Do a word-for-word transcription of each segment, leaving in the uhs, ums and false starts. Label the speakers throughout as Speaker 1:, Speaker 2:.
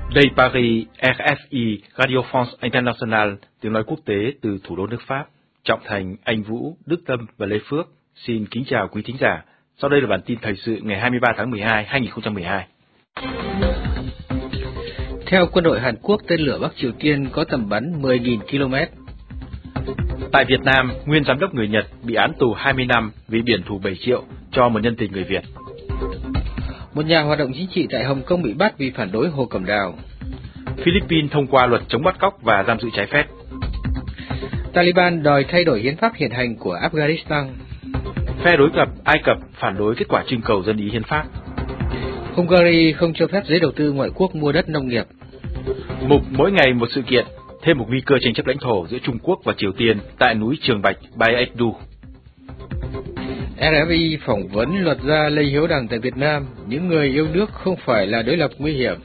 Speaker 1: Đây Paris, R F I, Radio France International, tiếng nói quốc tế từ thủ đô nước Pháp. Trọng Thành, Anh Vũ, Đức Tâm và Lê Phước xin kính chào quý thính giả. Sau đây là bản tin thời sự ngày hai mươi ba tháng mười hai, hai nghìn không trăm mười hai.
Speaker 2: Theo quân đội Hàn Quốc, tên lửa Bắc Triều Tiên có tầm bắn mười nghìn ki lô mét.
Speaker 1: Tại Việt Nam, nguyên giám đốc người Nhật bị án tù hai mươi năm vì biển thủ bảy triệu cho một nhân tình người Việt.
Speaker 2: Một nhà hoạt động chính trị tại Hồng Kông bị bắt vì phản đối Hồ Cẩm Đào.
Speaker 1: Philippines thông qua luật chống bắt cóc và giam giữ trái phép.
Speaker 2: Taliban đòi thay đổi hiến pháp hiện hành của Afghanistan.
Speaker 1: Phe đối lập Ai Cập phản đối kết quả trưng cầu dân ý hiến pháp.
Speaker 2: Hungary không cho phép giới đầu tư ngoại quốc mua đất nông nghiệp.
Speaker 1: Mục mỗi ngày một sự kiện, thêm một nguy cơ tranh chấp lãnh thổ giữa Trung Quốc và Triều Tiên tại núi Trường Bạch, Baekdu.
Speaker 2: R F I phỏng vấn luật gia Lê Hiếu Đằng tại Việt Nam, những người yêu nước không phải là đối lập nguy hiểm.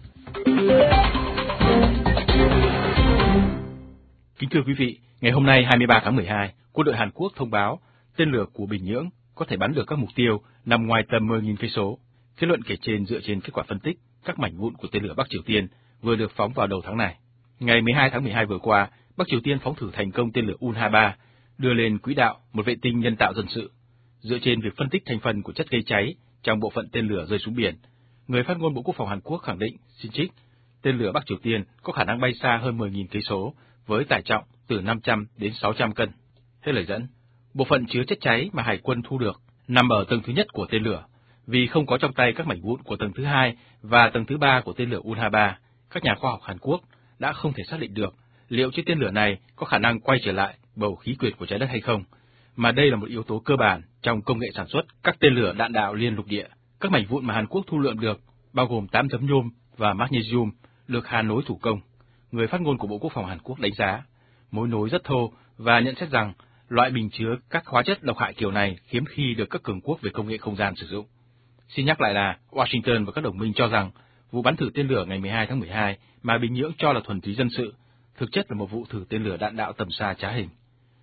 Speaker 1: Kính thưa quý vị, ngày hôm nay hai mươi ba tháng mười hai, quân đội Hàn Quốc thông báo tên lửa của Bình Nhưỡng có thể bắn được các mục tiêu nằm ngoài tầm mười nghìn cây số. Kết luận kể trên dựa trên kết quả phân tích các mảnh vụn của tên lửa Bắc Triều Tiên vừa được phóng vào đầu tháng này. Ngày mười hai tháng mười hai vừa qua, Bắc Triều Tiên phóng thử thành công tên lửa Un hai ba, đưa lên quỹ đạo một vệ tinh nhân tạo dân sự. Dựa trên việc phân tích thành phần của chất gây cháy trong bộ phận tên lửa rơi xuống biển, người phát ngôn Bộ Quốc phòng Hàn Quốc khẳng định, xin trích, tên lửa Bắc Triều Tiên có khả năng bay xa hơn mười nghìn cây số với tải trọng từ năm trăm đến sáu trăm cân. Hết lời dẫn, bộ phận chứa chất cháy mà Hải quân thu được nằm ở tầng thứ nhất của tên lửa. Vì không có trong tay các mảnh vụn của tầng thứ hai và tầng thứ ba của tên lửa Un hai ba, các nhà khoa học Hàn Quốc đã không thể xác định được liệu chiếc tên lửa này có khả năng quay trở lại bầu khí quyển của trái đất hay không, mà đây là một yếu tố cơ bản trong công nghệ sản xuất các tên lửa đạn đạo liên lục địa. Các mảnh vụn mà Hàn Quốc thu lượm được bao gồm tám chấm nhôm và magnesium được hàn nối thủ công. Người phát ngôn của Bộ Quốc phòng Hàn Quốc đánh giá, mối nối rất thô và nhận xét rằng loại bình chứa các hóa chất độc hại kiểu này hiếm khi được các cường quốc về công nghệ không gian sử dụng. Xin nhắc lại là Washington và các đồng minh cho rằng vụ bắn thử tên lửa ngày mười hai tháng mười hai mà Bình Nhưỡng cho là thuần túy dân sự, thực chất là một vụ thử tên lửa đạn đạo tầm xa trá hình.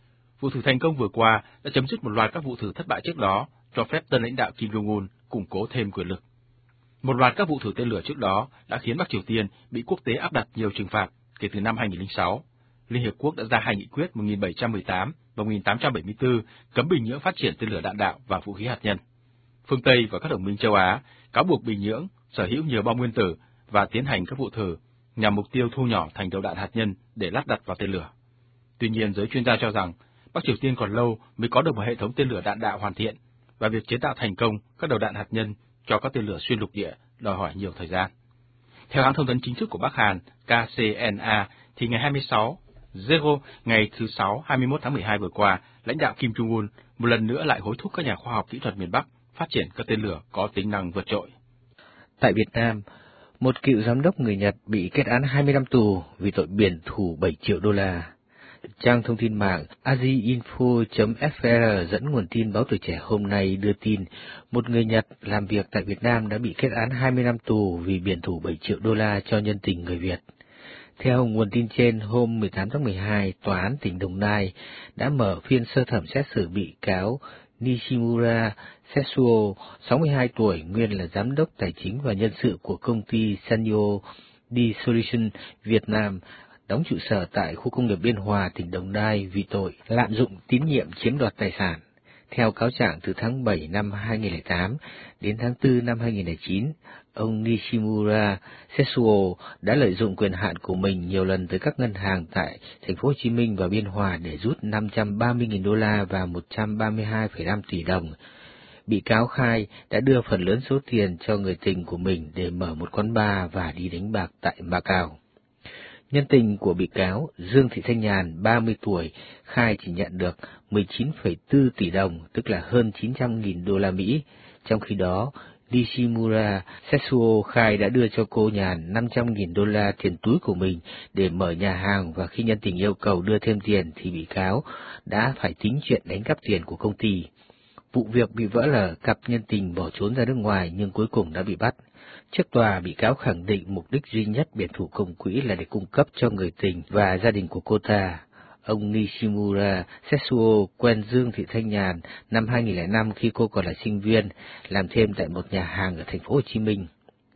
Speaker 1: Vụ thử thành công vừa qua đã chấm dứt một loạt các vụ thử thất bại trước đó, cho phép tân lãnh đạo Kim Jong-un củng cố thêm quyền lực. Một loạt các vụ thử tên lửa trước đó đã khiến Bắc Triều Tiên bị quốc tế áp đặt nhiều trừng phạt kể từ năm hai nghìn không trăm lẻ sáu. Liên Hiệp Quốc đã ra hai nghị quyết một nghìn bảy trăm mười tám và một nghìn tám trăm bảy mươi tư cấm Bình Nhưỡng phát triển tên lửa đạn đạo và vũ khí hạt nhân. Phương Tây và các đồng minh châu Á cáo buộc Bình Nhưỡng sở hữu nhiều bom nguyên tử và tiến hành các vụ thử nhằm mục tiêu thu nhỏ thành đầu đạn hạt nhân để lắp đặt vào tên lửa. Tuy nhiên, giới chuyên gia cho rằng Bắc Triều Tiên còn lâu mới có được một hệ thống tên lửa đạn đạo hoàn thiện, và việc chế tạo thành công các đầu đạn hạt nhân cho các tên lửa xuyên lục địa đòi hỏi nhiều thời gian. Theo hãng thông tấn chính thức của Bắc Hàn K C N A, thì ngày hai mươi sáu, Zero, ngày thứ Sáu hai mươi mốt tháng mười hai vừa qua, lãnh đạo Kim Jong-un một lần nữa lại hối thúc các nhà khoa học kỹ thuật miền Bắc phát triển các tên lửa có tính năng vượt trội.
Speaker 2: Tại Việt Nam, một cựu giám đốc người Nhật bị kết án hai mươi năm tù vì tội biển thủ bảy triệu đô la. Trang thông tin mạng aziinfo chấm f r dẫn nguồn tin Báo Tuổi Trẻ hôm nay đưa tin một người Nhật làm việc tại Việt Nam đã bị kết án hai mươi năm tù vì biển thủ bảy triệu đô la cho nhân tình người Việt. Theo nguồn tin trên, hôm mười tám tháng mười hai, Tòa án tỉnh Đồng Nai đã mở phiên sơ thẩm xét xử bị cáo Nishimura Setsuo, sáu mươi hai tuổi, nguyên là giám đốc tài chính và nhân sự của công ty Sanyo D-Solution Việt Nam, đóng trụ sở tại khu công nghiệp Biên Hòa, tỉnh Đồng Nai vì tội lạm dụng tín nhiệm chiếm đoạt tài sản. Theo cáo trạng, từ tháng bảy năm hai nghìn không trăm lẻ tám đến tháng tư năm hai nghìn không trăm lẻ chín, ông Nishimura Setsuo đã lợi dụng quyền hạn của mình nhiều lần tới các ngân hàng tại thành phố Hồ Chí Minh và Biên Hòa để rút năm trăm ba mươi nghìn đô la và một trăm ba mươi hai phẩy năm tỷ đồng. Bị cáo khai đã đưa phần lớn số tiền cho người tình của mình để mở một quán bar và đi đánh bạc tại Macau. Nhân tình của bị cáo Dương Thị Thanh Nhàn, ba mươi tuổi, khai chỉ nhận được mười chín phẩy bốn tỷ đồng, tức là hơn chín trăm nghìn đô la Mỹ. Trong khi đó, Nishimura Setsuo khai đã đưa cho cô Nhàn năm trăm nghìn đô la tiền túi của mình để mở nhà hàng, và khi nhân tình yêu cầu đưa thêm tiền thì bị cáo đã phải tính chuyện đánh cắp tiền của công ty. Vụ việc bị vỡ lở, cặp nhân tình bỏ trốn ra nước ngoài nhưng cuối cùng đã bị bắt. Trước tòa, bị cáo khẳng định mục đích duy nhất biển thủ công quỹ là để cung cấp cho người tình và gia đình của cô ta. Ông Nishimura Setsuo quen Dương Thị Thanh Nhàn năm hai nghìn không trăm lẻ năm khi cô còn là sinh viên, làm thêm tại một nhà hàng ở thành phố Hồ Chí Minh.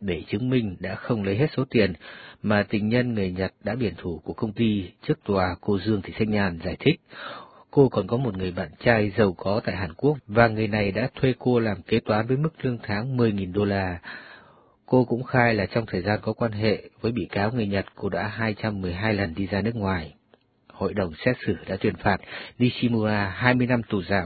Speaker 2: để chứng minh đã không lấy hết số tiền mà tình nhân người Nhật đã biển thủ của công ty trước tòa. Cô Dương Thị Thanh Nhàn giải thích, cô còn có một người bạn trai giàu có tại Hàn Quốc và người này đã thuê cô làm kế toán với mức lương tháng mười nghìn đô la. Cô cũng khai là trong thời gian có quan hệ với bị cáo người Nhật, cô đã hai trăm mười hai lần đi ra nước ngoài. Hội đồng xét xử đã tuyên phạt Nishimura hai mươi năm tù giam.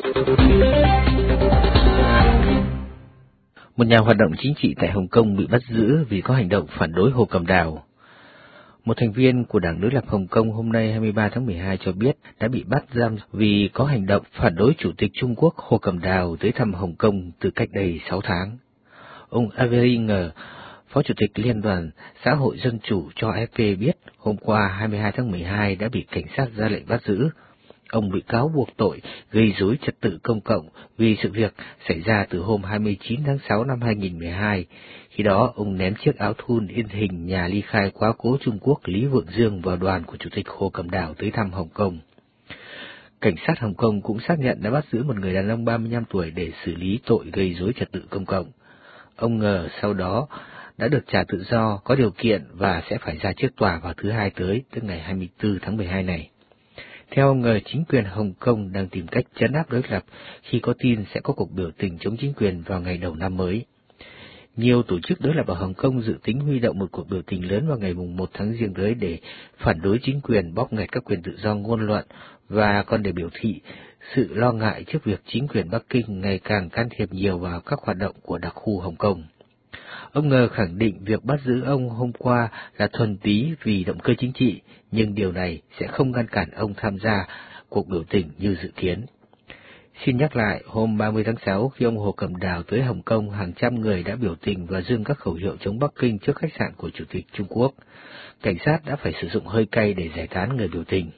Speaker 2: Một nhà hoạt động chính trị tại Hồng Kông bị bắt giữ vì có hành động phản đối Hồ Cẩm Đào. Một thành viên của Đảng đối lập Hồng Kông hôm nay hai mươi ba tháng mười hai cho biết đã bị bắt giam vì có hành động phản đối Chủ tịch Trung Quốc Hồ Cẩm Đào tới thăm Hồng Kông từ cách đây sáu tháng. Ông Avery Ngờ, Phó Chủ tịch Liên đoàn Xã hội Dân chủ cho a ép pê biết hôm qua hai mươi hai tháng mười hai đã bị cảnh sát ra lệnh bắt giữ. Ông bị cáo buộc tội gây rối trật tự công cộng vì sự việc xảy ra từ hôm hai mươi chín tháng sáu năm hai nghìn không trăm mười hai. Khi đó, ông ném chiếc áo thun in hình nhà ly khai quá cố Trung Quốc Lý Vượng Dương vào đoàn của Chủ tịch Hồ Cẩm Đào tới thăm Hồng Kông. Cảnh sát Hồng Kông cũng xác nhận đã bắt giữ một người đàn ông ba mươi lăm tuổi để xử lý tội gây rối trật tự công cộng. Ông Ngờ sau đó đã được trả tự do có điều kiện và sẽ phải ra trước tòa vào thứ Hai tới, tức ngày hai mươi tư tháng mười hai này. Theo ông Ngờ, chính quyền Hồng Kông đang tìm cách trấn áp đối lập khi có tin sẽ có cuộc biểu tình chống chính quyền vào ngày đầu năm mới. Nhiều tổ chức đối lập ở Hồng Kông dự tính huy động một cuộc biểu tình lớn vào ngày mùng một tháng Giêng tới để phản đối chính quyền bóp nghẹt các quyền tự do ngôn luận và còn để biểu thị sự lo ngại trước việc chính quyền Bắc Kinh ngày càng can thiệp nhiều vào các hoạt động của đặc khu Hồng Kông. Ông Ngờ khẳng định việc bắt giữ ông hôm qua là thuần túy vì động cơ chính trị, nhưng điều này sẽ không ngăn cản ông tham gia cuộc biểu tình như dự kiến. Xin nhắc lại, hôm ba mươi tháng sáu, khi ông Hồ Cẩm Đào tới Hồng Kông, hàng trăm người đã biểu tình và giương các khẩu hiệu chống Bắc Kinh trước khách sạn của Chủ tịch Trung Quốc. Cảnh sát đã phải sử dụng hơi cay để giải tán người biểu tình.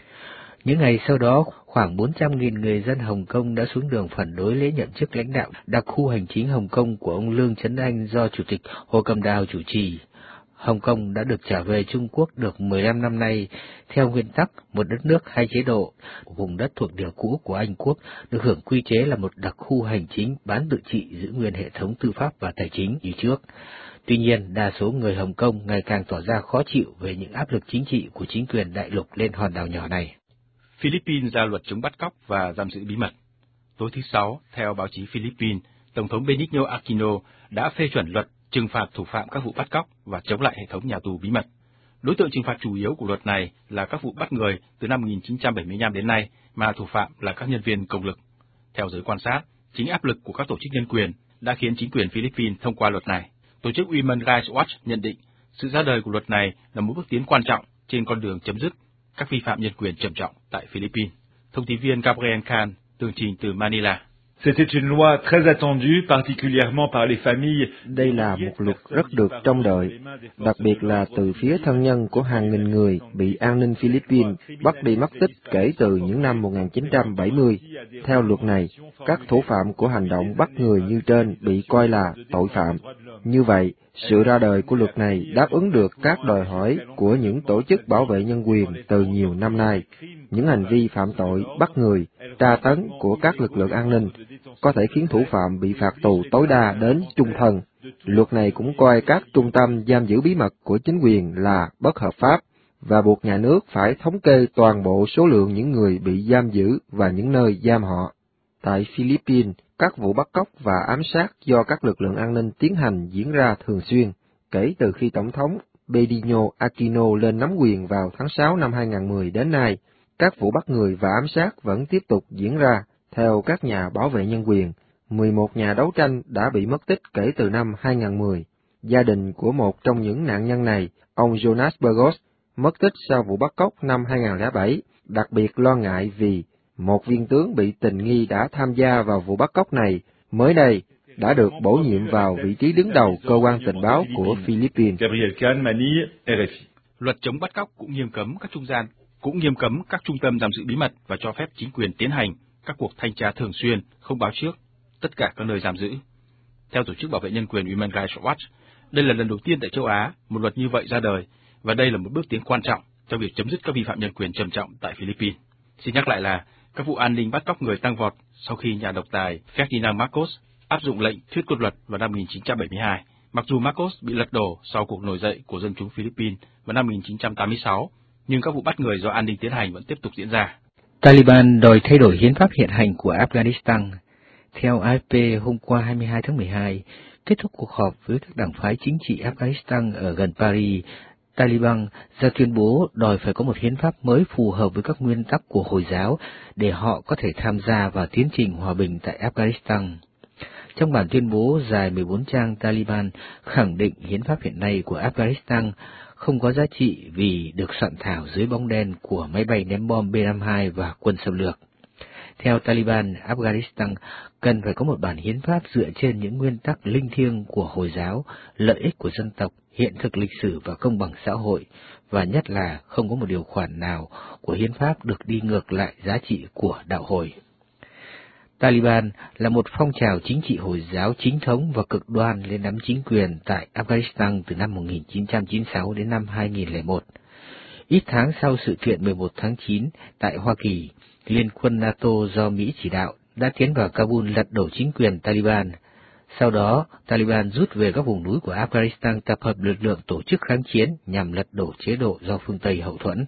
Speaker 2: Những ngày sau đó, khoảng bốn trăm nghìn người dân Hồng Kông đã xuống đường phản đối lễ nhậm chức lãnh đạo đặc khu hành chính Hồng Kông của ông Lương Chấn Anh do Chủ tịch Hồ Cẩm Đào chủ trì. Hồng Kông đã được trả về Trung Quốc được mười lăm năm nay, theo nguyên tắc một đất nước hai chế độ. Vùng đất thuộc địa cũ của Anh Quốc được hưởng quy chế là một đặc khu hành chính bán tự trị, giữ nguyên hệ thống tư pháp và tài chính như trước. Tuy nhiên, đa số người Hồng Kông ngày càng tỏ ra khó chịu về những áp lực chính trị của chính quyền đại lục lên hòn đảo nhỏ này.
Speaker 1: Philippines ra luật chống bắt cóc và giam giữ bí mật. Tối thứ Sáu, theo báo chí Philippines, Tổng thống Benigno Aquino đã phê chuẩn luật trừng phạt thủ phạm các vụ bắt cóc và chống lại hệ thống nhà tù bí mật. Đối tượng trừng phạt chủ yếu của luật này là các vụ bắt người từ năm một nghìn chín trăm bảy mươi lăm đến nay, mà thủ phạm là các nhân viên công lực. Theo giới quan sát, chính áp lực của các tổ chức nhân quyền đã khiến chính quyền Philippines thông qua luật này. Tổ chức Human Rights Watch nhận định sự ra đời của luật này là một bước tiến quan trọng trên con đường chấm dứt các vi phạm nhân quyền trầm trọng tại Philippines. Thông tin viên Gabriel Khan tường trình từ Manila.
Speaker 3: C'était une loi très attendue, particulièrement par les familles.
Speaker 4: Đây là một luật rất được trông đợi, đặc biệt là từ phía thân nhân của hàng nghìn người bị an ninh Philippines bắt đi mất tích kể từ những năm một nghìn chín trăm bảy mươi. Theo luật này, các thủ phạm của hành động bắt người như trên bị coi là tội phạm. Như vậy, sự ra đời của luật này đáp ứng được các đòi hỏi của những tổ chức bảo vệ nhân quyền từ nhiều năm nay. Những hành vi phạm tội bắt người, tra tấn của các lực lượng an ninh có thể khiến thủ phạm bị phạt tù tối đa đến chung thân. Luật này cũng coi các trung tâm giam giữ bí mật của chính quyền là bất hợp pháp và buộc nhà nước phải thống kê toàn bộ số lượng những người bị giam giữ và những nơi giam họ. Tại Philippines, các vụ bắt cóc và ám sát do các lực lượng an ninh tiến hành diễn ra thường xuyên. Kể từ khi Tổng thống Benigno Aquino lên nắm quyền vào tháng sáu năm hai nghìn không trăm mười đến nay, các vụ bắt người và ám sát vẫn tiếp tục diễn ra. Theo các nhà bảo vệ nhân quyền, mười một nhà đấu tranh đã bị mất tích kể từ năm hai nghìn không trăm mười. Gia đình của một trong những nạn nhân này, ông Jonas Burgos, mất tích sau vụ bắt cóc năm hai nghìn không trăm lẻ bảy, đặc biệt lo ngại vì một viên tướng bị tình nghi đã tham gia vào vụ bắt cóc này mới đây đã được bổ nhiệm vào vị trí đứng đầu cơ quan tình báo của Philippines.
Speaker 1: Luật chống bắt cóc cũng nghiêm cấm các trung gian, cũng nghiêm cấm các trung tâm giam giữ bí mật và cho phép chính quyền tiến hành các cuộc thanh tra thường xuyên, không báo trước, tất cả các nơi giam giữ. Theo tổ chức bảo vệ nhân quyền Human Rights Watch, đây là lần đầu tiên tại châu Á một luật như vậy ra đời, và đây là một bước tiến quan trọng trong việc chấm dứt các vi phạm nhân quyền trầm trọng tại Philippines. Xin nhắc lại là các vụ an ninh bắt cóc người tăng vọt sau khi nhà độc tài Ferdinand Marcos áp dụng lệnh thuyết quân luật vào năm một nghìn chín trăm bảy mươi hai, Mặc dù Marcos bị lật đổ sau cuộc nổi dậy của dân chúng Philippines vào năm một nghìn chín trăm tám mươi sáu, nhưng các vụ bắt người do an ninh tiến hành vẫn tiếp tục diễn ra.
Speaker 2: Taliban đòi thay đổi hiến pháp hiện hành của Afghanistan. Theo a ép pê, hôm qua hai mươi hai tháng mười hai, kết thúc cuộc họp với các đảng phái chính trị Afghanistan ở gần Paris, Taliban ra tuyên bố đòi phải có một hiến pháp mới phù hợp với các nguyên tắc của Hồi giáo để họ có thể tham gia vào tiến trình hòa bình tại Afghanistan. Trong bản tuyên bố dài mười bốn trang, Taliban khẳng định hiến pháp hiện nay của Afghanistan không có giá trị vì được soạn thảo dưới bóng đen của máy bay ném bom B năm mươi hai và quân xâm lược. Theo Taliban, Afghanistan cần phải có một bản hiến pháp dựa trên những nguyên tắc linh thiêng của Hồi giáo, lợi ích của dân tộc, hiện thực lịch sử và công bằng xã hội, và nhất là không có một điều khoản nào của hiến pháp được đi ngược lại giá trị của đạo Hồi. Taliban là một phong trào chính trị Hồi giáo chính thống và cực đoan lên nắm chính quyền tại Afghanistan từ năm một nghìn chín trăm chín mươi sáu đến năm hai nghìn lẻ một. Ít tháng sau sự kiện mười một tháng chín tại Hoa Kỳ, Liên quân NATO do Mỹ chỉ đạo đã tiến vào Kabul lật đổ chính quyền Taliban. Sau đó, Taliban rút về các vùng núi của Afghanistan tập hợp lực lượng tổ chức kháng chiến nhằm lật đổ chế độ do phương Tây hậu thuẫn.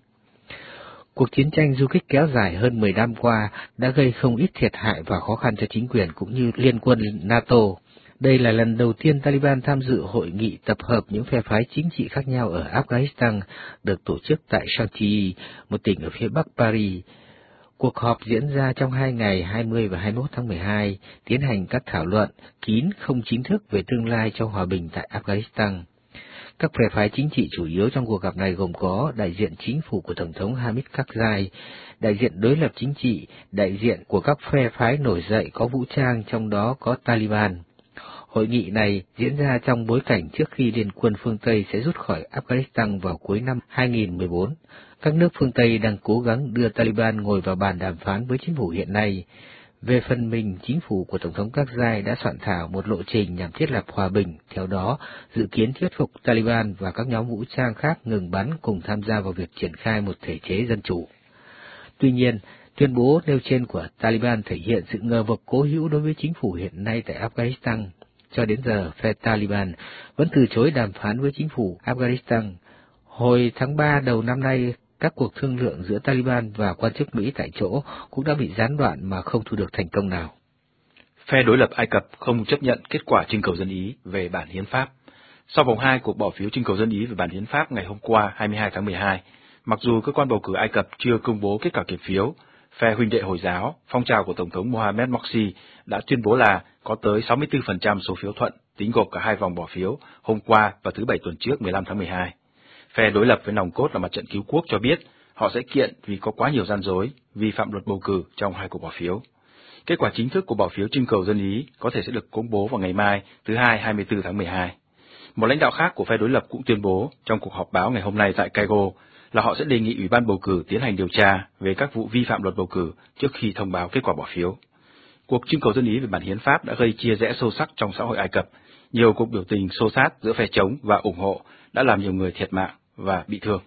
Speaker 2: Cuộc chiến tranh du kích kéo dài hơn mười năm qua đã gây không ít thiệt hại và khó khăn cho chính quyền cũng như liên quân NATO. Đây là lần đầu tiên Taliban tham dự hội nghị tập hợp những phe phái chính trị khác nhau ở Afghanistan được tổ chức tại Shanti, một tỉnh ở phía bắc Paris. Cuộc họp diễn ra trong hai ngày hai mươi và hai mươi mốt tháng mười hai, tiến hành các thảo luận kín không chính thức về tương lai cho hòa bình tại Afghanistan. Các phe phái chính trị chủ yếu trong cuộc gặp này gồm có đại diện chính phủ của Tổng thống Hamid Karzai, đại diện đối lập chính trị, đại diện của các phe phái nổi dậy có vũ trang, trong đó có Taliban. Hội nghị này diễn ra trong bối cảnh trước khi Liên quân phương Tây sẽ rút khỏi Afghanistan vào cuối năm hai nghìn mười bốn. Các nước phương Tây đang cố gắng đưa Taliban ngồi vào bàn đàm phán với chính phủ hiện nay. Về phần mình, chính phủ của Tổng thống Karzai đã soạn thảo một lộ trình nhằm thiết lập hòa bình, theo đó dự kiến thuyết phục Taliban và các nhóm vũ trang khác ngừng bắn cùng tham gia vào việc triển khai một thể chế dân chủ. Tuy nhiên, tuyên bố nêu trên của Taliban thể hiện sự ngờ vực cố hữu đối với chính phủ hiện nay tại Afghanistan. Cho đến giờ, phe Taliban vẫn từ chối đàm phán với chính phủ Afghanistan. Hồi tháng ba đầu năm nay, các cuộc thương lượng giữa Taliban và quan chức Mỹ tại chỗ cũng đã bị gián đoạn mà không thu được thành công nào.
Speaker 1: Phe đối lập Ai Cập không chấp nhận kết quả trưng cầu dân Ý về bản hiến pháp. Sau vòng hai cuộc bỏ phiếu trưng cầu dân Ý về bản hiến pháp ngày hôm qua hai mươi hai tháng mười hai, mặc dù cơ quan bầu cử Ai Cập chưa công bố kết quả kiểm phiếu, phe huynh đệ Hồi giáo, phong trào của Tổng thống Mohamed Morsi đã tuyên bố là có tới sáu mươi tư phần trăm số phiếu thuận, tính gộp cả hai vòng bỏ phiếu hôm qua và thứ Bảy tuần trước mười lăm tháng mười hai. Phe đối lập với nòng cốt là Mặt trận Cứu quốc cho biết họ sẽ kiện vì có quá nhiều gian dối, vi phạm luật bầu cử trong hai cuộc bỏ phiếu. Kết quả chính thức của bỏ phiếu trưng cầu dân Ý có thể sẽ được công bố vào ngày mai, thứ Hai hai mươi tư tháng mười hai. Một lãnh đạo khác của phe đối lập cũng tuyên bố trong cuộc họp báo ngày hôm nay tại Cairo là họ sẽ đề nghị Ủy ban bầu cử tiến hành điều tra về các vụ vi phạm luật bầu cử trước khi thông báo kết quả bỏ phiếu. Cuộc trưng cầu dân Ý về bản hiến pháp đã gây chia rẽ sâu sắc trong xã hội Ai Cập. Nhiều cuộc biểu tình xô xát giữa phe chống và ủng hộ đã làm nhiều người thiệt mạng và bị thương.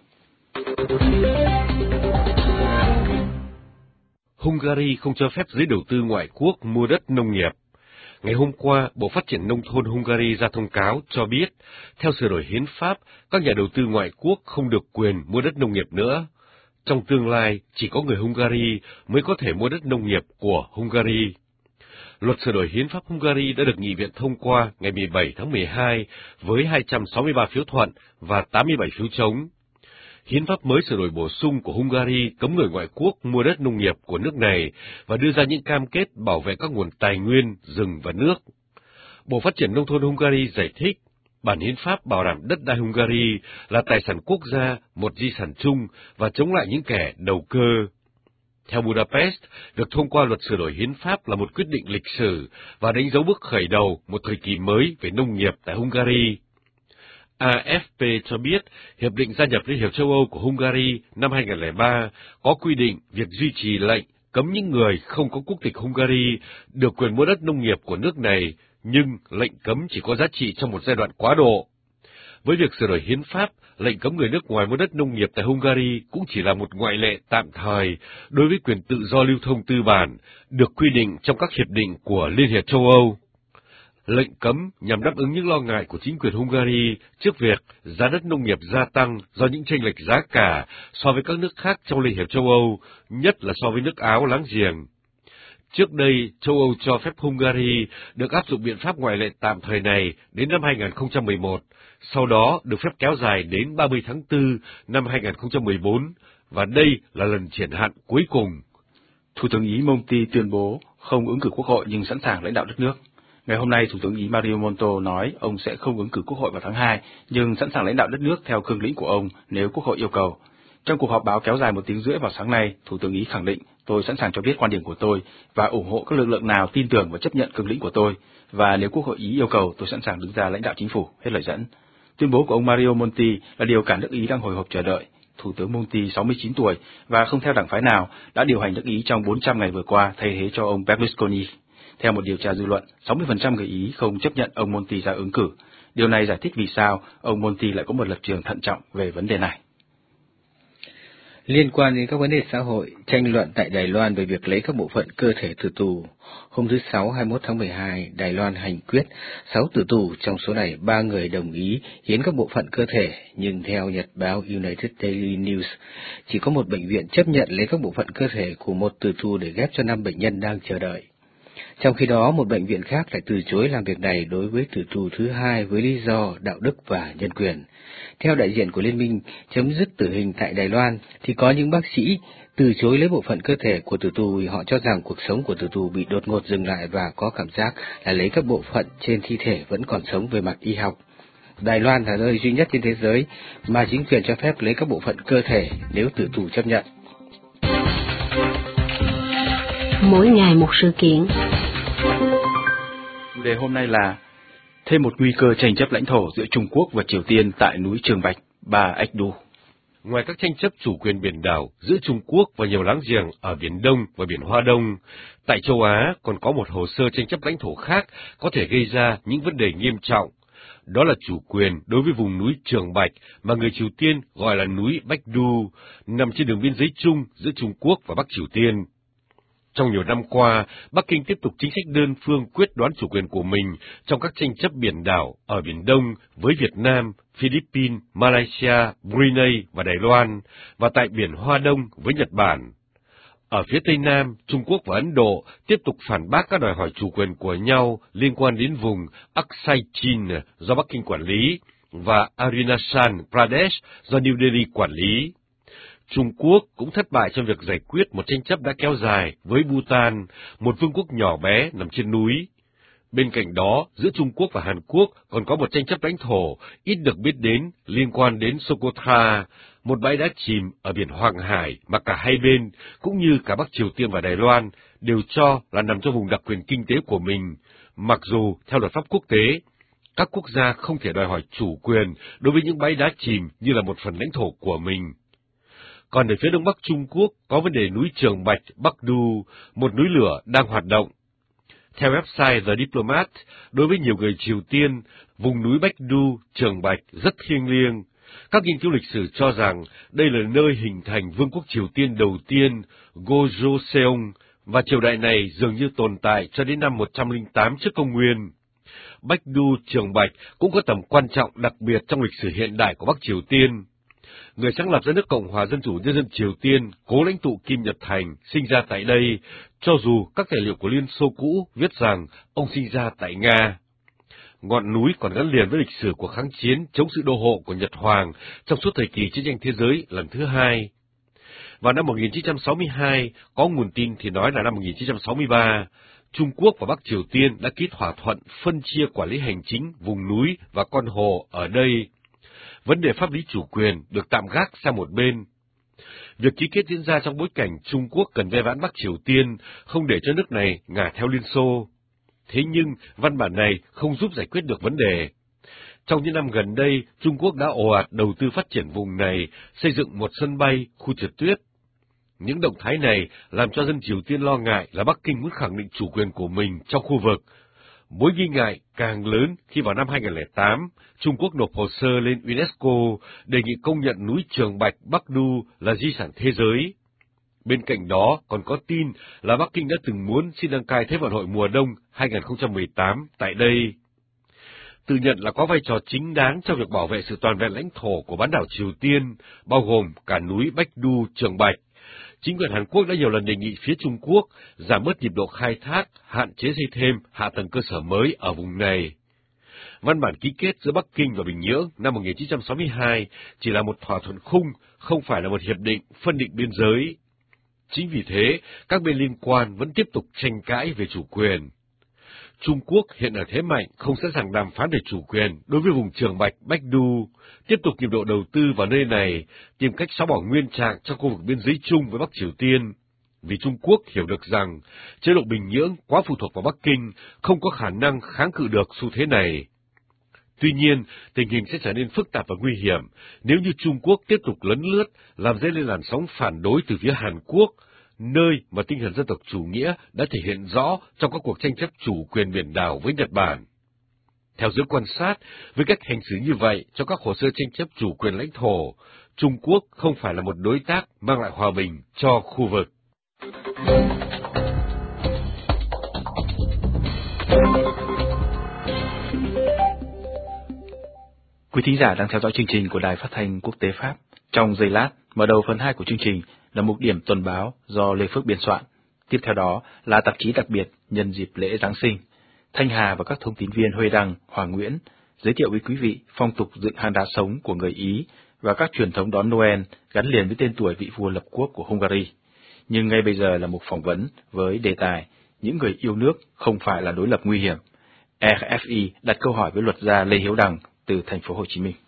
Speaker 5: Hungary không cho phép giới đầu tư ngoại quốc mua đất nông nghiệp. Ngày hôm qua, Bộ Phát triển Nông thôn Hungary ra thông cáo cho biết, theo sửa đổi hiến pháp, các nhà đầu tư ngoại quốc không được quyền mua đất nông nghiệp nữa. Trong tương lai, chỉ có người Hungary mới có thể mua đất nông nghiệp của Hungary. Luật sửa đổi hiến pháp Hungary đã được Nghị viện thông qua ngày mười bảy tháng mười hai với hai trăm sáu mươi ba phiếu thuận và tám mươi bảy phiếu chống. Hiến pháp mới sửa đổi bổ sung của Hungary cấm người ngoại quốc mua đất nông nghiệp của nước này và đưa ra những cam kết bảo vệ các nguồn tài nguyên, rừng và nước. Bộ Phát triển Nông thôn Hungary giải thích, bản hiến pháp bảo đảm đất đai Hungary là tài sản quốc gia, một di sản chung và chống lại những kẻ đầu cơ. Theo Budapest, việc thông qua luật sửa đổi hiến pháp là một quyết định lịch sử và đánh dấu bước khởi đầu một thời kỳ mới về nông nghiệp tại Hungary. a ép pê cho biết, Hiệp định gia nhập Liên hiệp châu Âu của Hungary năm hai nghìn không trăm lẻ ba có quy định việc duy trì lệnh cấm những người không có quốc tịch Hungary được quyền mua đất nông nghiệp của nước này, nhưng lệnh cấm chỉ có giá trị trong một giai đoạn quá độ. Với việc sửa đổi hiến pháp, lệnh cấm người nước ngoài mua đất nông nghiệp tại Hungary cũng chỉ là một ngoại lệ tạm thời đối với quyền tự do lưu thông tư bản, được quy định trong các hiệp định của Liên hiệp châu Âu. Lệnh cấm nhằm đáp ứng những lo ngại của chính quyền Hungary trước việc giá đất nông nghiệp gia tăng do những chênh lệch giá cả so với các nước khác trong Liên hiệp châu Âu, nhất là so với nước Áo láng giềng. Trước đây, châu Âu cho phép Hungary được áp dụng biện pháp ngoại lệ tạm thời này đến năm hai nghìn không trăm mười một, sau đó được phép kéo dài đến ba mươi tháng tư năm hai nghìn không trăm mười bốn, và đây là lần triển hạn cuối cùng.
Speaker 1: Thủ tướng Ý Monti tuyên bố không ứng cử quốc hội nhưng sẵn sàng lãnh đạo đất nước. Ngày hôm nay, Thủ tướng Ý Mario Monti nói ông sẽ không ứng cử quốc hội vào tháng hai, nhưng sẵn sàng lãnh đạo đất nước theo cương lĩnh của ông nếu quốc hội yêu cầu. Trong cuộc họp báo kéo dài một tiếng rưỡi vào sáng nay, Thủ tướng Ý khẳng định tôi sẵn sàng cho biết quan điểm của tôi và ủng hộ các lực lượng nào tin tưởng và chấp nhận cương lĩnh của tôi, và nếu quốc hội Ý yêu cầu tôi sẵn sàng đứng ra lãnh đạo chính phủ, hết lời dẫn. Tuyên bố của ông Mario Monti là điều cả nước Ý đang hồi hộp chờ đợi. Thủ tướng Monti, sáu mươi chín tuổi và không theo đảng phái nào, đã điều hành nước Ý trong bốn trăm ngày vừa qua thay thế cho ông Berlusconi. Theo một điều tra dư luận, sáu mươi phần trăm người Ý không chấp nhận ông Monti ra ứng cử. Điều này giải thích vì sao ông Monti lại có một lập trường thận trọng về vấn đề này.
Speaker 2: Liên quan đến các vấn đề xã hội, tranh luận tại Đài Loan về việc lấy các bộ phận cơ thể từ tù. Hôm thứ Sáu hai mươi mốt tháng mười hai, Đài Loan hành quyết sáu tử tù, trong số này ba người đồng ý hiến các bộ phận cơ thể, nhưng theo nhật báo United Daily News, chỉ có một bệnh viện chấp nhận lấy các bộ phận cơ thể của một tử tù để ghép cho năm bệnh nhân đang chờ đợi. Trong khi đó, một bệnh viện khác lại từ chối làm việc này đối với tử tù thứ hai với lý do đạo đức và nhân quyền. Theo đại diện của Liên minh chấm dứt tử hình tại Đài Loan, thì có những bác sĩ từ chối lấy bộ phận cơ thể của tử tù vì họ cho rằng cuộc sống của tử tù bị đột ngột dừng lại và có cảm giác là lấy các bộ phận trên thi thể vẫn còn sống về mặt y học. Đài Loan là nơi duy nhất trên thế giới mà chính quyền cho phép lấy các bộ phận cơ thể nếu tử tù chấp nhận.
Speaker 6: Mỗi ngày một sự kiện.
Speaker 1: Chủ đề hôm nay là thêm một nguy cơ tranh chấp lãnh thổ giữa Trung Quốc và Triều Tiên tại núi Trường Bạch, Ba Ách Du.
Speaker 5: Ngoài các tranh chấp chủ quyền biển đảo giữa Trung Quốc và nhiều láng giềng ở Biển Đông và Biển Hoa Đông, tại châu Á còn có một hồ sơ tranh chấp lãnh thổ khác có thể gây ra những vấn đề nghiêm trọng. Đó là chủ quyền đối với vùng núi Trường Bạch mà người Triều Tiên gọi là núi Bạch Du, nằm trên đường biên giới chung giữa Trung Quốc và Bắc Triều Tiên. Trong nhiều năm qua, Bắc Kinh tiếp tục chính sách đơn phương quyết đoán chủ quyền của mình trong các tranh chấp biển đảo ở Biển Đông với Việt Nam, Philippines, Malaysia, Brunei và Đài Loan, và tại Biển Hoa Đông với Nhật Bản. Ở phía Tây Nam, Trung Quốc và Ấn Độ tiếp tục phản bác các đòi hỏi chủ quyền của nhau liên quan đến vùng Aksai Chin do Bắc Kinh quản lý và Arunachal Pradesh do New Delhi quản lý. Trung Quốc cũng thất bại trong việc giải quyết một tranh chấp đã kéo dài với Bhutan, một vương quốc nhỏ bé nằm trên núi. Bên cạnh đó, giữa Trung Quốc và Hàn Quốc còn có một tranh chấp lãnh thổ ít được biết đến liên quan đến Socotra, một bãi đá chìm ở biển Hoàng Hải mà cả hai bên, cũng như cả Bắc Triều Tiên và Đài Loan, đều cho là nằm trong vùng đặc quyền kinh tế của mình, mặc dù theo luật pháp quốc tế, các quốc gia không thể đòi hỏi chủ quyền đối với những bãi đá chìm như là một phần lãnh thổ của mình. Còn ở phía đông bắc Trung Quốc có vấn đề núi Trường Bạch, Bắc Du, một núi lửa đang hoạt động. Theo website The Diplomat, đối với nhiều người Triều Tiên, vùng núi Bạch Du, Trường Bạch rất thiêng liêng. Các nghiên cứu lịch sử cho rằng đây là nơi hình thành vương quốc Triều Tiên đầu tiên, Gojoseon, và triều đại này dường như tồn tại cho đến năm một trăm lẻ tám trước công nguyên. Bạch Du, Trường Bạch cũng có tầm quan trọng đặc biệt trong lịch sử hiện đại của Bắc Triều Tiên. Người sáng lập ra nước Cộng hòa Dân chủ Nhân dân Triều Tiên, cố lãnh tụ Kim Nhật Thành, sinh ra tại đây, cho dù các tài liệu của Liên Xô cũ viết rằng ông sinh ra tại Nga. Ngọn núi còn gắn liền với lịch sử của kháng chiến chống sự đô hộ của Nhật Hoàng trong suốt thời kỳ chiến tranh thế giới lần thứ hai. Vào năm một nghìn chín trăm sáu mươi hai, có nguồn tin thì nói là năm một nghìn chín trăm sáu mươi ba, Trung Quốc và Bắc Triều Tiên đã ký thỏa thuận phân chia quản lý hành chính vùng núi và con hồ ở đây. Vấn đề pháp lý chủ quyền được tạm gác sang một bên. Việc ký kết diễn ra trong bối cảnh Trung Quốc cần ve vãn Bắc Triều Tiên, không để cho nước này ngả theo Liên Xô. Thế nhưng, văn bản này không giúp giải quyết được vấn đề. Trong những năm gần đây, Trung Quốc đã ồ ạt đầu tư phát triển vùng này, xây dựng một sân bay, khu trượt tuyết. Những động thái này làm cho dân Triều Tiên lo ngại là Bắc Kinh muốn khẳng định chủ quyền của mình trong khu vực. Mối nghi ngại càng lớn khi vào năm hai nghìn không trăm lẻ tám, Trung Quốc nộp hồ sơ lên UNESCO đề nghị công nhận núi Trường Bạch Bắc Du là di sản thế giới. Bên cạnh đó, còn có tin là Bắc Kinh đã từng muốn xin đăng cai Thế vận hội mùa đông hai không một tám tại đây. Tự nhận là có vai trò chính đáng trong việc bảo vệ sự toàn vẹn lãnh thổ của bán đảo Triều Tiên, bao gồm cả núi Bạch Du, Trường Bạch. Chính quyền Hàn Quốc đã nhiều lần đề nghị phía Trung Quốc giảm bớt nhịp độ khai thác, hạn chế xây thêm hạ tầng cơ sở mới ở vùng này. Văn bản ký kết giữa Bắc Kinh và Bình Nhưỡng năm một nghìn chín trăm sáu mươi hai chỉ là một thỏa thuận khung, không phải là một hiệp định phân định biên giới. Chính vì thế, các bên liên quan vẫn tiếp tục tranh cãi về chủ quyền. Trung Quốc hiện ở thế mạnh, không sẵn sàng đàm phán về chủ quyền đối với vùng Trường Bạch, Bạch Du, tiếp tục nhịp độ đầu tư vào nơi này, tìm cách xóa bỏ nguyên trạng trong khu vực biên giới chung với Bắc Triều Tiên. Vì Trung Quốc hiểu được rằng, chế độ Bình Nhưỡng quá phụ thuộc vào Bắc Kinh, không có khả năng kháng cự được xu thế này. Tuy nhiên, tình hình sẽ trở nên phức tạp và nguy hiểm nếu như Trung Quốc tiếp tục lấn lướt, làm dấy lên làn sóng phản đối từ phía Hàn Quốc, nơi mà tinh thần dân tộc chủ nghĩa đã thể hiện rõ trong các cuộc tranh chấp chủ quyền biển đảo với Nhật Bản. Theo giới quan sát, với cách hành xử như vậy trong các hồ sơ tranh chấp chủ quyền lãnh thổ, Trung Quốc không phải là một đối tác mang lại hòa bình cho khu vực.
Speaker 1: Quý thính giả đang theo dõi chương trình của Đài Phát thanh Quốc tế Pháp. Trong giây lát, mở đầu phần hai của chương trình là mục điểm tuần báo do Lê Phước biên soạn. Tiếp theo đó là tạp chí đặc biệt nhân dịp lễ Giáng sinh. Thanh Hà và các thông tín viên Huê Đăng, Hoàng Nguyễn giới thiệu với quý vị phong tục dựng hang đá sống của người Ý và các truyền thống đón Noel gắn liền với tên tuổi vị vua lập quốc của Hungary. Nhưng ngay bây giờ là một phỏng vấn với đề tài những người yêu nước không phải là đối lập nguy hiểm. rờ ép i đặt câu hỏi với luật gia Lê Hiếu Đằng từ thành phố Hồ Chí Minh.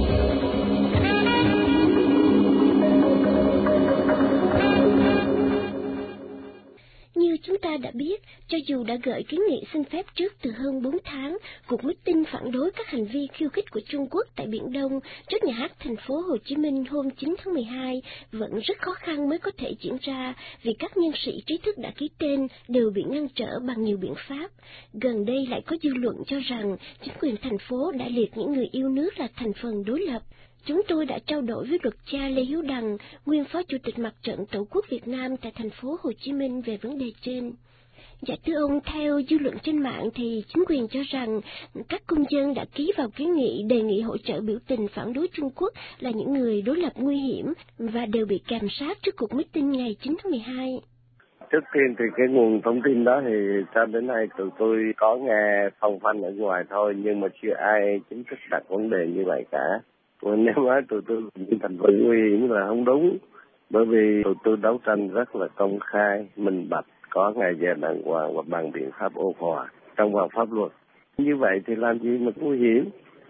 Speaker 7: Như chúng ta đã biết, cho dù đã gửi kiến nghị xin phép trước từ hơn bốn tháng, cuộc meeting phản đối các hành vi khiêu khích của Trung Quốc tại Biển Đông trước nhà hát thành phố Hồ Chí Minh hôm chín tháng mười hai vẫn rất khó khăn mới có thể diễn ra vì các nhân sĩ trí thức đã ký tên đều bị ngăn trở bằng nhiều biện pháp. Gần đây lại có dư luận cho rằng chính quyền thành phố đã liệt những người yêu nước là thành phần đối lập. Chúng tôi đã trao đổi với luật gia Lê Hiếu Đằng, nguyên Phó Chủ tịch Mặt trận Tổ quốc Việt Nam tại thành phố Hồ Chí Minh về vấn đề trên. Dạ thưa ông, theo dư luận trên mạng thì chính quyền cho rằng các công dân đã ký vào kiến nghị đề nghị hỗ trợ biểu tình phản đối Trung Quốc là những người đối lập nguy hiểm và đều bị kàm sát trước cuộc meeting ngày chín tháng mười hai.
Speaker 8: Trước tiên thì cái nguồn thông tin đó thì cho đến nay tụi tôi có nghe phong phanh ở ngoài thôi, nhưng mà chưa ai chính thức đặt vấn đề như vậy cả. Nếu nói tụi tôi những thành phần nguy hiểm là không đúng, bởi vì tụi tôi đấu tranh rất là công khai, minh bạch, có ngày giờ đàng hoàng và bằng biện pháp ôn hòa trong vòng pháp luật. Như vậy thì làm gì mà nguy hiểm?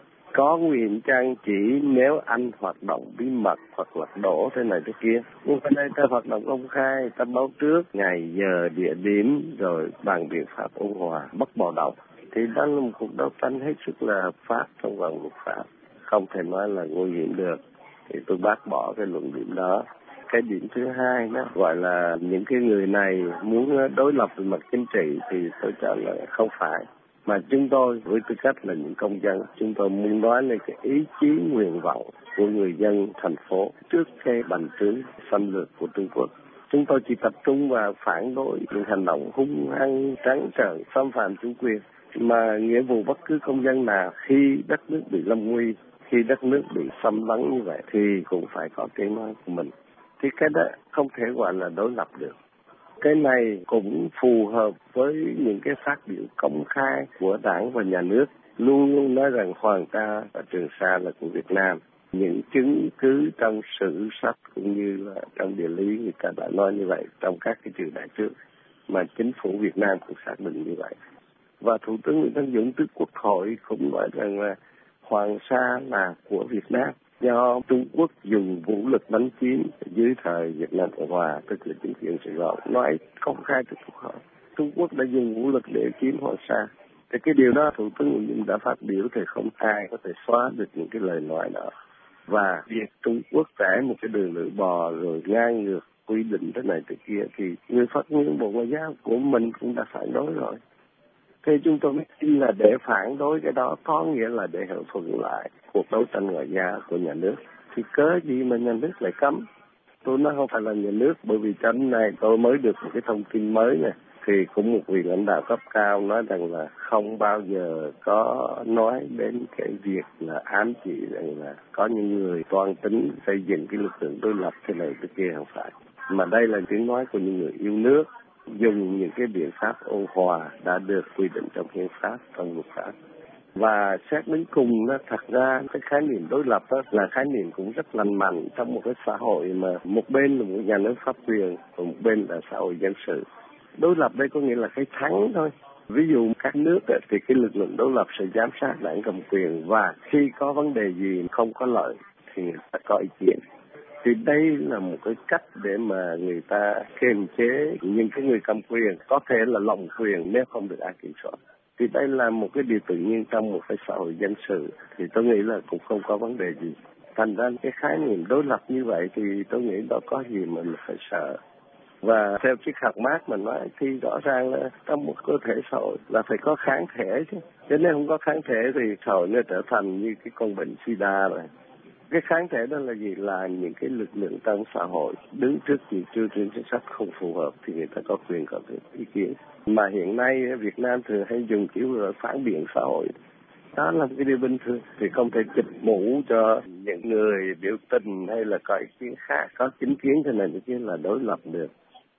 Speaker 8: Có nguy hiểm chăng chỉ nếu anh hoạt động bí mật hoặc là đổ thế này thế kia. Nhưng ở đây ta hoạt động công khai, ta báo trước ngày giờ địa điểm rồi bằng biện pháp ôn hòa, bất bạo động. Thì đó là một cuộc đấu tranh hết sức là hợp pháp trong vòng luật pháp. Không thể nói là nguy hiểm được, thì tôi bác bỏ cái luận điểm đó. Cái điểm thứ hai đó gọi là những cái người này muốn đối lập về mặt chính trị thì tôi cho là không phải. Mà chúng tôi với tư cách là những công dân, chúng tôi muốn nói lên cái ý chí nguyện vọng của người dân thành phố trước cái bành trướng xâm lược của Trung Quốc. Chúng tôi chỉ tập trung vào phản đối những hành động hung hăng, trắng trợn, xâm phạm chủ quyền. Mà nghĩa vụ bất cứ công dân nào khi đất nước bị lâm nguy, khi đất nước bị xâm lấn như vậy thì cũng phải có tiếng nói của mình. Thì cái đó không thể gọi là đối lập được. Cái này cũng phù hợp với những cái phát biểu công khai của Đảng và Nhà nước, luôn luôn nói rằng Hoàng Sa và Trường Sa là của Việt Nam. Những chứng cứ trong sử sách cũng như là trong địa lý người ta đã nói như vậy trong các cái triều đại trước, mà chính phủ Việt Nam cũng xác định như vậy. Và Thủ tướng Nguyễn Tấn Dũng trước Quốc hội cũng nói rằng là Hoàng Sa là của Việt Nam, do Trung Quốc dùng vũ lực đánh chiếm dưới thời Việt Nam Cộng Hòa, tức là chính quyền Sài Gòn, nói công khai trước Quốc hội. Trung Quốc đã dùng vũ lực để chiếm Hoàng Sa. Thì cái điều đó Thủ tướng Nguyễn Tấn Dũng đã phát biểu thì không ai có thể xóa được những cái lời nói đó. Và việc Trung Quốc rẽ một cái đường lưỡi bò rồi ngang ngược quy định thế này thế kia thì người phát ngôn Bộ Ngoại giao của mình cũng đã phản đối rồi. Thế chúng tôi mới tin là để phản đối cái đó có nghĩa là để hậu thuẫn lại cuộc đấu tranh ngoại giao của nhà nước. Thì cớ gì mà nhà nước lại cấm? Tôi nói không phải là nhà nước, bởi vì cho đến nay tôi mới được một cái thông tin mới này. Thì cũng một vị lãnh đạo cấp cao nói rằng là không bao giờ có nói đến cái việc là ám chỉ rằng là có những người toan tính xây dựng cái lực lượng đối lập thế này thế kia, không phải. Mà đây là tiếng nói của những người yêu nước, dùng những cái biện pháp ôn hòa đã được quy định trong hiến pháp, trong luật pháp. Và xét đến cùng đó, thật ra cái khái niệm đối lập đó là khái niệm cũng rất lành mạnh trong một cái xã hội mà một bên là một nhà nước pháp quyền, còn một bên là xã hội dân sự. Đối lập đây có nghĩa là cái thắng thôi. Ví dụ các nước thì cái lực lượng đối lập sẽ giám sát đảng cầm quyền, và khi có vấn đề gì không có lợi thì người ta có ý kiến. Thì đây là một cái cách để mà người ta kiềm chế những cái người cầm quyền, có thể là lộng quyền nếu không được ai kiểm soát. Thì đây là một cái điều tự nhiên trong một cái xã hội dân sự, thì tôi nghĩ là cũng không có vấn đề gì. Thành ra cái khái niệm đối lập như vậy thì tôi nghĩ đó có gì mà mình phải sợ. Và theo triết học Mác mà nói thì rõ ràng là trong một cơ thể xã hội là phải có kháng thể chứ. Cho nên không có kháng thể thì xã hội nó trở thành như cái con bệnh sida rồi. Cái kháng thể đó là gì? Là những cái lực lượng trong xã hội đứng trước những chương trình chính sách không phù hợp thì người ta có quyền có ý kiến. Mà hiện nay Việt Nam thường hay dùng kiểu là phản biện xã hội. Đó là cái điều bình thường, thì không thể chụp mũ cho những người biểu tình hay là có ý kiến khác, có chính kiến thế này thế kia là đối lập được.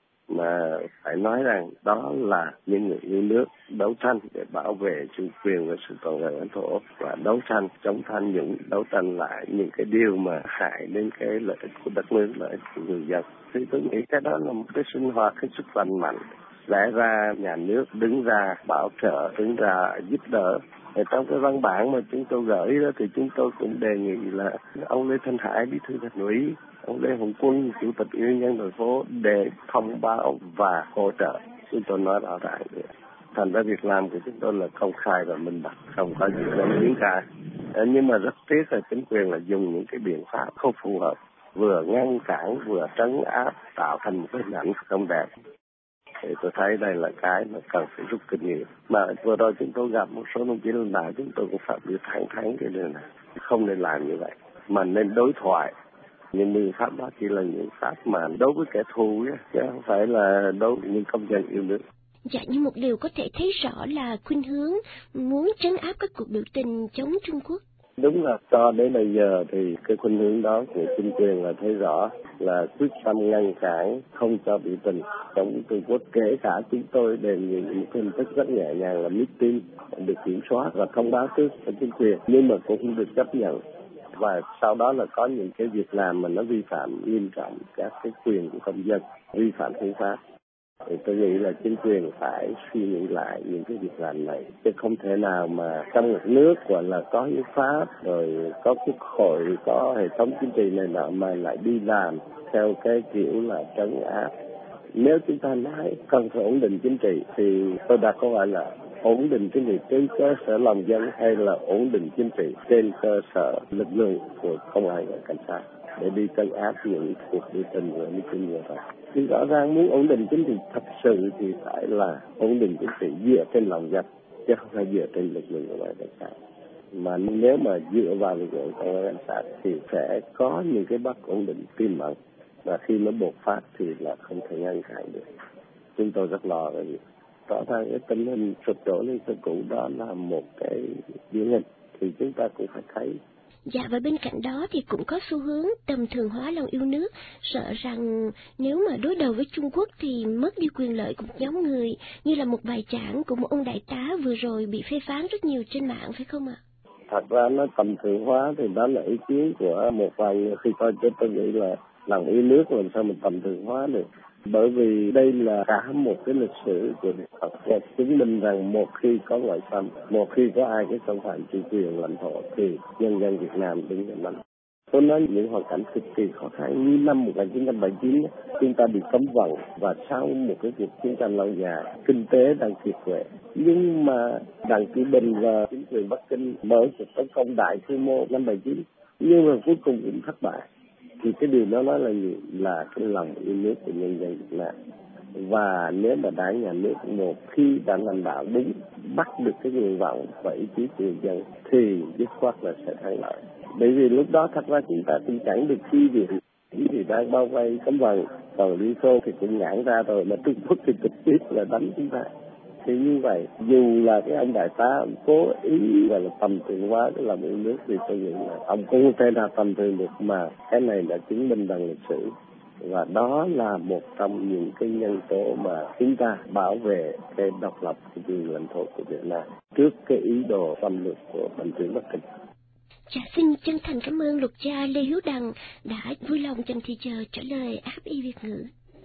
Speaker 8: Mà phải nói rằng đó là những người yêu nước đấu tranh để bảo vệ chủ quyền và sự toàn vẹn lãnh thổ, và đấu tranh chống tham nhũng, đấu tranh lại những cái điều mà hại đến cái lợi ích của đất nước, lợi ích của người dân. Thì tôi nghĩ cái đó là một cái sinh hoạt hết sức lành mạnh. Lẽ ra nhà nước đứng ra bảo trợ, đứng ra giúp đỡ. Ở trong cái văn bản mà chúng tôi gửi đó thì chúng tôi cũng đề nghị là ông Lê Thanh Hải, bí thư Thành ủy, ông Lê Hồng Quân, chủ tịch ủy ban nhân thành phố để thông báo và hỗ trợ. Chúng tôi nói rõ ràng vậy. Thành ra việc làm của chúng tôi là công khai và minh bạch, không có gì lên tiếng cả. Nhưng mà rất tiếc là chính quyền là dùng những cái biện pháp không phù hợp, vừa ngăn cản vừa trấn áp, tạo thành một cái hình ảnh không đẹp. Thì tôi thấy đây là cái mà cần phải rút kinh nghiệm. Mà vừa rồi chúng tôi gặp một số đồng chí lãnh đạo, chúng tôi cũng phát biểu thẳng thắn cái điều này. Không nên làm như vậy, mà nên đối thoại. Nhưng biện pháp đó chỉ là những pháp mà đối với kẻ thù, chứ không phải là đối với những công dân yêu nước.
Speaker 7: Dạ, nhưng một điều có thể thấy rõ là khuynh hướng muốn trấn áp các cuộc biểu tình chống Trung Quốc.
Speaker 8: Đúng là cho đến bây giờ thì cái khuynh hướng đó của chính quyền là thấy rõ là quyết tâm ngăn cản không cho biểu tình chống Trung Quốc. Kể cả chúng tôi đề nghị những hình thức rất nhẹ nhàng là meeting được kiểm soát và thông báo trước với chính quyền, nhưng mà cũng không được chấp nhận. Và sau đó là có những cái việc làm mà nó vi phạm nghiêm trọng các cái quyền của công dân, vi phạm hiến pháp. Thì tôi nghĩ là chính quyền phải suy nghĩ lại những cái việc làm này, chứ không thể nào mà trong một nước gọi là có hiến pháp rồi có quốc hội, có hệ thống chính trị này nọ mà lại đi làm theo cái kiểu là trấn áp. Nếu chúng ta nói cần phải ổn định chính trị thì tôi đặt câu hỏi là ổn định chính trị trên cơ sở lòng dân hay là ổn định chính trị trên cơ sở lực lượng của công an và cảnh sát để đi trấn áp những cuộc biểu tình và meeting như vậy. Thì rõ ràng muốn ổn định chính trị thật sự thì phải là ổn định chính trị dựa trên lòng dân, chứ không phải dựa trên lực lượng của cảnh sát. Mà nếu mà dựa vào lực lượng công an cảnh sát thì sẽ có những cái bất ổn định tiềm ẩn, và khi nó bộc phát thì là không thể ngăn cản được. Chúng tôi rất lo về việc rõ ràng cái tình hình sụp đổ liên xô cũ đó là một cái điển hình thì chúng ta cũng phải thấy.
Speaker 7: Dạ, và bên cạnh đó thì cũng có xu hướng tầm thường hóa lòng yêu nước, sợ rằng nếu mà đối đầu với Trung Quốc thì mất đi quyền lợi của một nhóm người, như là một bài giảng của một ông đại tá vừa rồi bị phê phán rất nhiều trên mạng, phải không ạ?
Speaker 8: Thật ra nó tầm thường hóa thì đó là ý kiến của một vài người, khi coi cho tôi nghĩ là lòng yêu nước làm sao mình tầm thường hóa được. Bởi vì đây là cả một cái lịch sử của Đức Phật và chứng minh rằng một khi có ngoại xâm, một khi có ai cái xâm phạm chủ quyền lãnh thổ thì nhân dân Việt Nam đứng lên mạnh. Tôi nói những hoàn cảnh cực kỳ khó khăn như năm một nghìn chín trăm bảy mươi chín, chúng ta bị cấm vận và sau một cái cuộc chiến tranh lâu dài, kinh tế đang kiệt quệ. Nhưng mà Đặng Tiểu Bình và chính quyền Bắc Kinh mở cuộc tấn công đại quy mô năm bảy chín, nhưng mà cuối cùng cũng thất bại. Thì cái điều đó nói là gì? Là cái lòng yêu nước của nhân dân Việt Nam. Và nếu mà đảng nhà nước một khi đã lãnh đạo đúng, bắt được cái nguyện vọng và ý chí của người dân thì dứt khoát là sẽ thắng lợi. Bởi vì lúc đó thật ra chúng ta cũng chẳng được chi viện, Chí thì đang bao vây cấm vận, còn Liên Xô thì cũng ngãn ra rồi, mà Trung Quốc thì trực tiếp là đánh chúng ta. Thì như vậy, dù là cái ông đại tá cố ý và là tầm thường hóa cái lòng yêu nước thì tôi nghĩ là ông cũng không thể nào tầm thường được, mà cái này đã chứng minh bằng lịch sử. Và đó là một trong những cái nhân tố mà chúng ta bảo vệ cái độc lập của vùng lãnh thổ của Việt Nam trước cái ý đồ xâm lược của Mạnh Tuyến Bắc Kinh.
Speaker 7: Dạ xin chân thành cảm ơn luật gia Lê Hiếu Đằng đã vui lòng dành thời giờ trả lời ép ép i Việt ngữ.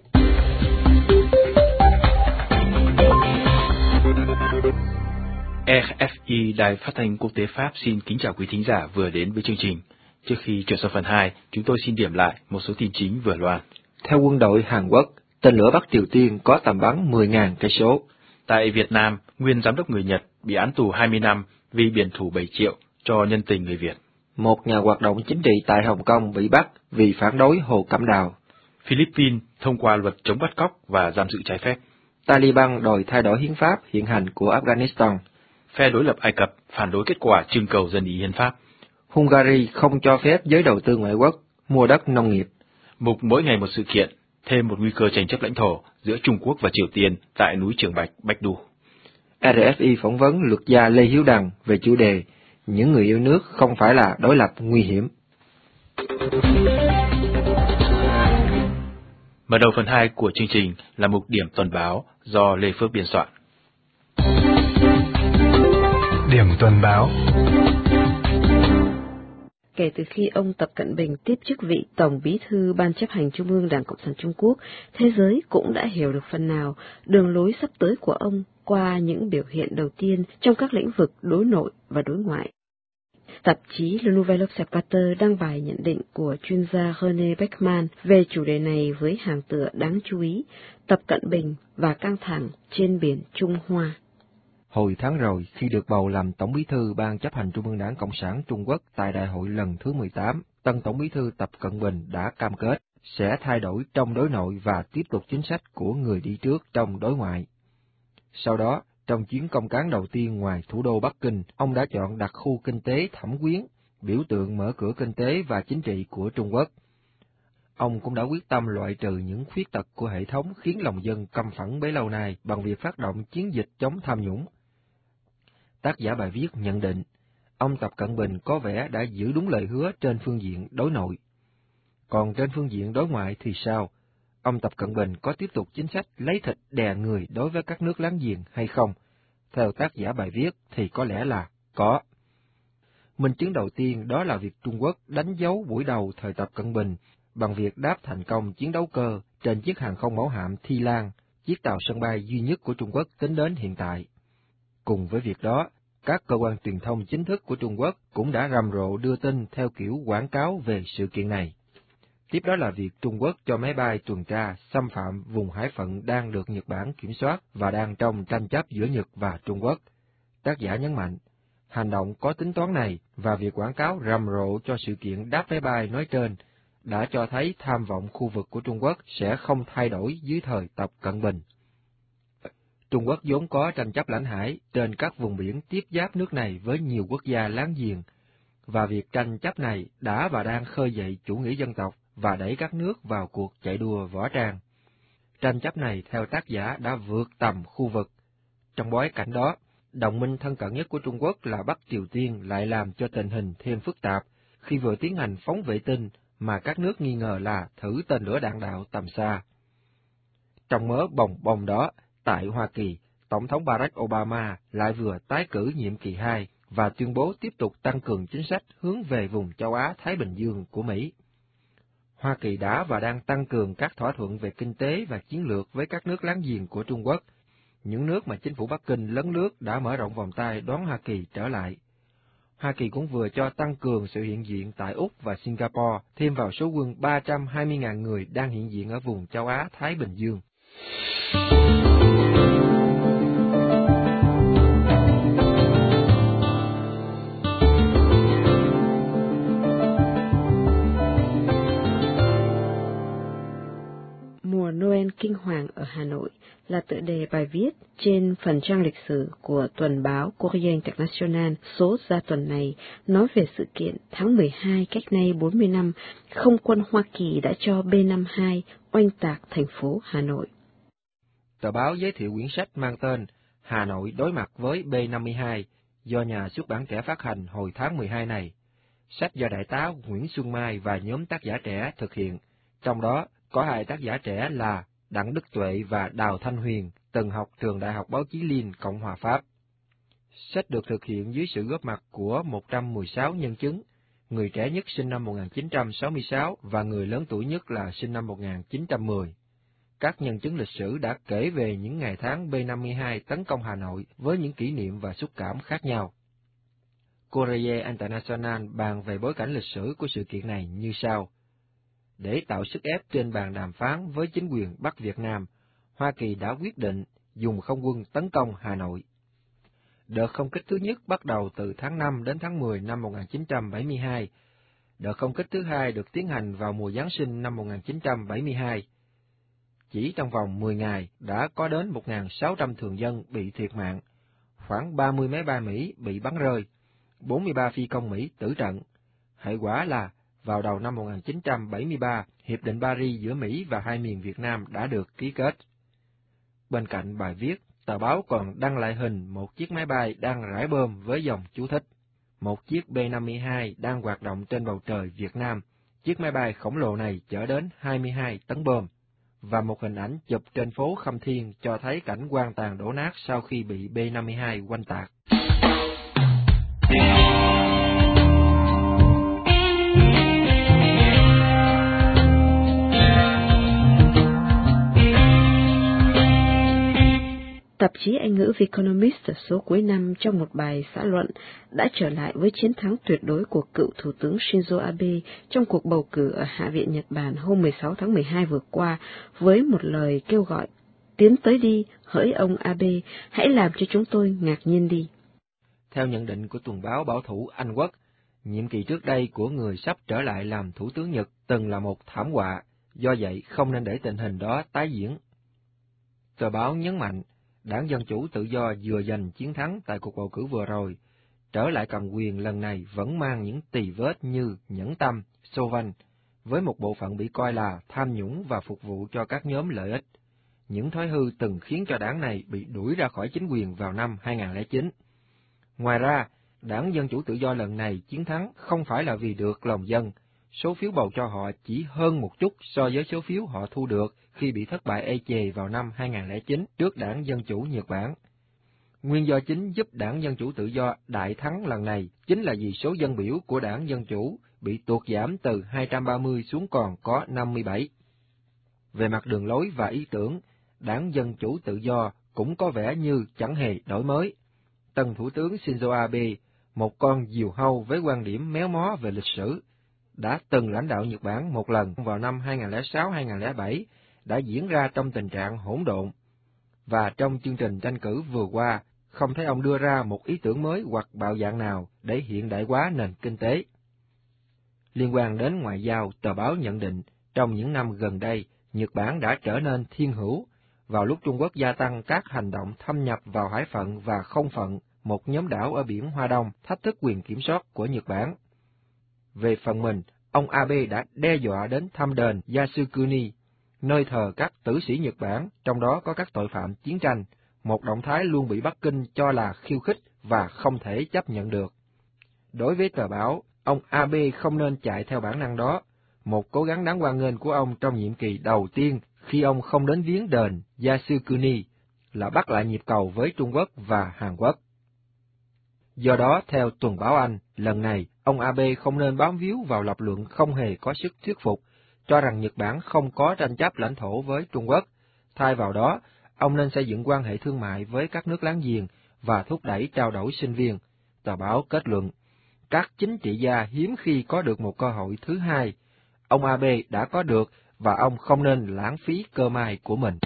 Speaker 1: rờ ép i Đài Phát thanh Quốc tế Pháp xin kính chào quý thính giả vừa đến với chương trình. Trước khi chuyển sang phần hai, chúng tôi xin điểm lại một số tin chính vừa loan.
Speaker 4: Theo quân đội Hàn Quốc, tên lửa Bắc Triều Tiên có tầm bắn mười nghìn cây số.
Speaker 1: Tại Việt Nam, nguyên giám đốc người Nhật bị án tù hai mươi năm vì biển thủ bảy triệu cho nhân tình người Việt.
Speaker 4: Một nhà hoạt động chính trị tại Hồng Kông bị bắt vì phản đối Hồ Cẩm Đào.
Speaker 1: Philippines thông qua luật chống bắt cóc và giam giữ trái phép.
Speaker 4: Taliban đòi thay đổi hiến pháp hiện hành của Afghanistan.
Speaker 1: Phe đối lập Ai Cập phản đối kết quả trưng cầu dân ý hiến pháp.
Speaker 4: Hungary không cho phép giới đầu tư ngoại quốc mua đất nông nghiệp.
Speaker 1: Mục mỗi ngày một sự kiện, thêm một nguy cơ tranh chấp lãnh thổ giữa Trung Quốc và Triều Tiên tại núi Trường Bạch, Bạch Đu.
Speaker 4: rờ ép i phỏng vấn luật gia Lê Hiếu Đằng về chủ đề những người yêu nước không phải là đối lập nguy hiểm.
Speaker 1: Mở đầu phần hai của chương trình là mục điểm tuần báo do Lê Phước biên soạn.
Speaker 9: Điểm tuần báo.
Speaker 6: Kể từ khi ông Tập Cận Bình tiếp chức vị Tổng Bí thư Ban chấp hành Trung ương Đảng Cộng sản Trung Quốc, thế giới cũng đã hiểu được phần nào đường lối sắp tới của ông qua những biểu hiện đầu tiên trong các lĩnh vực đối nội và đối ngoại. Tạp chí Le Nouvel Observateur đăng bài nhận định của chuyên gia René Beckman về chủ đề này với hàng tựa đáng chú ý: Tập Cận Bình và căng thẳng trên biển Trung Hoa.
Speaker 4: Hồi tháng rồi, khi được bầu làm Tổng Bí thư Ban chấp hành Trung ương Đảng Cộng sản Trung Quốc tại đại hội lần thứ mười tám, tân Tổng Bí thư Tập Cận Bình đã cam kết sẽ thay đổi trong đối nội và tiếp tục chính sách của người đi trước trong đối ngoại. Sau đó, trong chuyến công cán đầu tiên ngoài thủ đô Bắc Kinh, ông đã chọn đặc khu kinh tế Thẩm Quyến, biểu tượng mở cửa kinh tế và chính trị của Trung Quốc. Ông cũng đã quyết tâm loại trừ những khuyết tật của hệ thống khiến lòng dân căm phẫn bấy lâu nay bằng việc phát động chiến dịch chống tham nhũng. Tác giả bài viết nhận định, ông Tập Cận Bình có vẻ đã giữ đúng lời hứa trên phương diện đối nội. Còn trên phương diện đối ngoại thì sao? Ông Tập Cận Bình có tiếp tục chính sách lấy thịt đè người đối với các nước láng giềng hay không? Theo tác giả bài viết thì có lẽ là có. Minh chứng đầu tiên đó là việc Trung Quốc đánh dấu buổi đầu thời Tập Cận Bình bằng việc đáp thành công chiến đấu cơ trên chiếc hàng không mẫu hạm Thi Lan, chiếc tàu sân bay duy nhất của Trung Quốc tính đến hiện tại. Cùng với việc đó, các cơ quan truyền thông chính thức của Trung Quốc cũng đã rầm rộ đưa tin theo kiểu quảng cáo về sự kiện này. Tiếp đó là việc Trung Quốc cho máy bay tuần tra xâm phạm vùng hải phận đang được Nhật Bản kiểm soát và đang trong tranh chấp giữa Nhật và Trung Quốc. Tác giả nhấn mạnh, hành động có tính toán này và việc quảng cáo rầm rộ cho sự kiện đáp máy bay nói trên đã cho thấy tham vọng khu vực của Trung Quốc sẽ không thay đổi dưới thời Tập Cận Bình. Trung Quốc vốn có tranh chấp lãnh hải trên các vùng biển tiếp giáp nước này với nhiều quốc gia láng giềng, và việc tranh chấp này đã và đang khơi dậy chủ nghĩa dân tộc và đẩy các nước vào cuộc chạy đua võ trang. Tranh chấp này theo tác giả đã vượt tầm khu vực. Trong bối cảnh đó, đồng minh thân cận nhất của Trung Quốc là Bắc Triều Tiên lại làm cho tình hình thêm phức tạp khi vừa tiến hành phóng vệ tinh mà các nước nghi ngờ là thử tên lửa đạn đạo tầm xa. Trong mớ bồng bồng đó, tại Hoa Kỳ, Tổng thống Barack Obama lại vừa tái cử nhiệm kỳ hai và tuyên bố tiếp tục tăng cường chính sách hướng về vùng châu Á-Thái Bình Dương của Mỹ. Hoa Kỳ đã và đang tăng cường các thỏa thuận về kinh tế và chiến lược với các nước láng giềng của Trung Quốc, những nước mà chính phủ Bắc Kinh lấn lướt đã mở rộng vòng tay đón Hoa Kỳ trở lại. Hoa Kỳ cũng vừa cho tăng cường sự hiện diện tại Úc và Singapore, thêm vào số quân ba trăm hai mươi nghìn người đang hiện diện ở vùng châu Á-Thái Bình Dương.
Speaker 6: Mùa Noel kinh hoàng ở Hà Nội là tựa đề bài viết trên phần trang lịch sử của tuần báo Courrier International số ra tuần này, nói về sự kiện tháng mười hai cách nay bốn mươi năm, không quân Hoa Kỳ đã cho B năm mươi hai oanh tạc thành phố Hà Nội.
Speaker 4: Tờ báo giới thiệu quyển sách mang tên Hà Nội đối mặt với B năm mươi hai do nhà xuất bản Trẻ phát hành hồi tháng mười hai này. Sách do Đại tá Nguyễn Xuân Mai và nhóm tác giả trẻ thực hiện, trong đó có hai tác giả trẻ là Đặng Đức Tuệ và Đào Thanh Huyền, từng học trường Đại học Báo chí Liên, Cộng hòa Pháp. Sách được thực hiện dưới sự góp mặt của một trăm mười sáu nhân chứng, người trẻ nhất sinh năm một nghìn chín trăm sáu mươi sáu và người lớn tuổi nhất là sinh năm một nghìn chín trăm mười. Các nhân chứng lịch sử đã kể về những ngày tháng B năm mươi hai tấn công Hà Nội với những kỷ niệm và xúc cảm khác nhau. Courrier International bàn về bối cảnh lịch sử của sự kiện này như sau. Để tạo sức ép trên bàn đàm phán với chính quyền Bắc Việt Nam, Hoa Kỳ đã quyết định dùng không quân tấn công Hà Nội. Đợt không kích thứ nhất bắt đầu từ tháng năm đến tháng mười năm một nghìn chín trăm bảy mươi hai. Đợt không kích thứ hai được tiến hành vào mùa Giáng sinh năm một nghìn chín trăm bảy mươi hai. Chỉ trong vòng mười ngày đã có đến một nghìn sáu trăm thường dân bị thiệt mạng, khoảng ba mươi máy bay Mỹ bị bắn rơi, bốn mươi ba phi công Mỹ tử trận. Hệ quả là, vào đầu năm một nghìn chín trăm bảy mươi ba, Hiệp định Paris giữa Mỹ và hai miền Việt Nam đã được ký kết. Bên cạnh bài viết, tờ báo còn đăng lại hình một chiếc máy bay đang rải bom với dòng chú thích. Một chiếc B năm mươi hai đang hoạt động trên bầu trời Việt Nam. Chiếc máy bay khổng lồ này chở đến hai mươi hai tấn bom. Và một hình ảnh chụp trên phố Khâm Thiên cho thấy cảnh hoang tàn đổ nát sau khi bị B năm mươi hai oanh tạc.
Speaker 6: Tạp chí Anh ngữ The Economist số cuối năm trong một bài xã luận đã trở lại với chiến thắng tuyệt đối của cựu Thủ tướng Shinzo Abe trong cuộc bầu cử ở Hạ viện Nhật Bản hôm mười sáu tháng mười hai vừa qua với một lời kêu gọi, tiến tới đi, hỡi ông Abe, hãy làm cho chúng tôi ngạc nhiên đi.
Speaker 4: Theo nhận định của tuần báo bảo thủ Anh Quốc, nhiệm kỳ trước đây của người sắp trở lại làm Thủ tướng Nhật từng là một thảm họa, do vậy không nên để tình hình đó tái diễn. Tờ báo nhấn mạnh, Đảng Dân Chủ Tự Do vừa giành chiến thắng tại cuộc bầu cử vừa rồi, trở lại cầm quyền lần này vẫn mang những tì vết như nhẫn tâm, xô vanh, với một bộ phận bị coi là tham nhũng và phục vụ cho các nhóm lợi ích. Những thói hư từng khiến cho đảng này bị đuổi ra khỏi chính quyền vào năm hai nghìn không trăm lẻ chín. Ngoài ra, Đảng Dân Chủ Tự Do lần này chiến thắng không phải là vì được lòng dân, số phiếu bầu cho họ chỉ hơn một chút so với số phiếu họ thu được khi bị thất bại ê chề vào năm hai nghìn không trăm lẻ chín trước Đảng Dân Chủ Nhật Bản. Nguyên do chính giúp Đảng Dân Chủ Tự Do đại thắng lần này chính là vì số dân biểu của Đảng Dân Chủ bị tuột giảm từ hai trăm ba mươi xuống còn có năm mươi bảy. Về mặt đường lối và ý tưởng, Đảng Dân Chủ Tự Do cũng có vẻ như chẳng hề đổi mới. Tân Thủ tướng Shinzo Abe, một con diều hâu với quan điểm méo mó về lịch sử, đã từng lãnh đạo Nhật Bản một lần vào năm hai nghìn không trăm lẻ sáu hai nghìn không trăm lẻ bảy, đã diễn ra trong tình trạng hỗn độn. Và trong chương trình tranh cử vừa qua, không thấy ông đưa ra một ý tưởng mới hoặc bạo dạn nào để hiện đại hóa nền kinh tế. Liên quan đến ngoại giao, tờ báo nhận định, trong những năm gần đây, Nhật Bản đã trở nên thiên hữu, vào lúc Trung Quốc gia tăng các hành động thâm nhập vào hải phận và không phận, một nhóm đảo ở biển Hoa Đông, thách thức quyền kiểm soát của Nhật Bản. Về phần mình, ông Abe đã đe dọa đến thăm đền Yasukuni, nơi thờ các tử sĩ Nhật Bản, trong đó có các tội phạm chiến tranh, một động thái luôn bị Bắc Kinh cho là khiêu khích và không thể chấp nhận được. Đối với tờ báo, ông Abe không nên chạy theo bản năng đó, một cố gắng đáng hoan nghênh của ông trong nhiệm kỳ đầu tiên khi ông không đến viếng đền Yasukuni là bắt lại nhịp cầu với Trung Quốc và Hàn Quốc. Do đó, theo tuần báo Anh, lần này, ông Abe không nên bám víu vào lập luận không hề có sức thuyết phục, cho rằng Nhật Bản không có tranh chấp lãnh thổ với Trung Quốc. Thay vào đó, ông nên xây dựng quan hệ thương mại với các nước láng giềng và thúc đẩy trao đổi sinh viên. Tờ báo kết luận, các chính trị gia hiếm khi có được một cơ hội thứ hai. Ông Abe đã có được và ông không nên lãng phí cơ may của mình.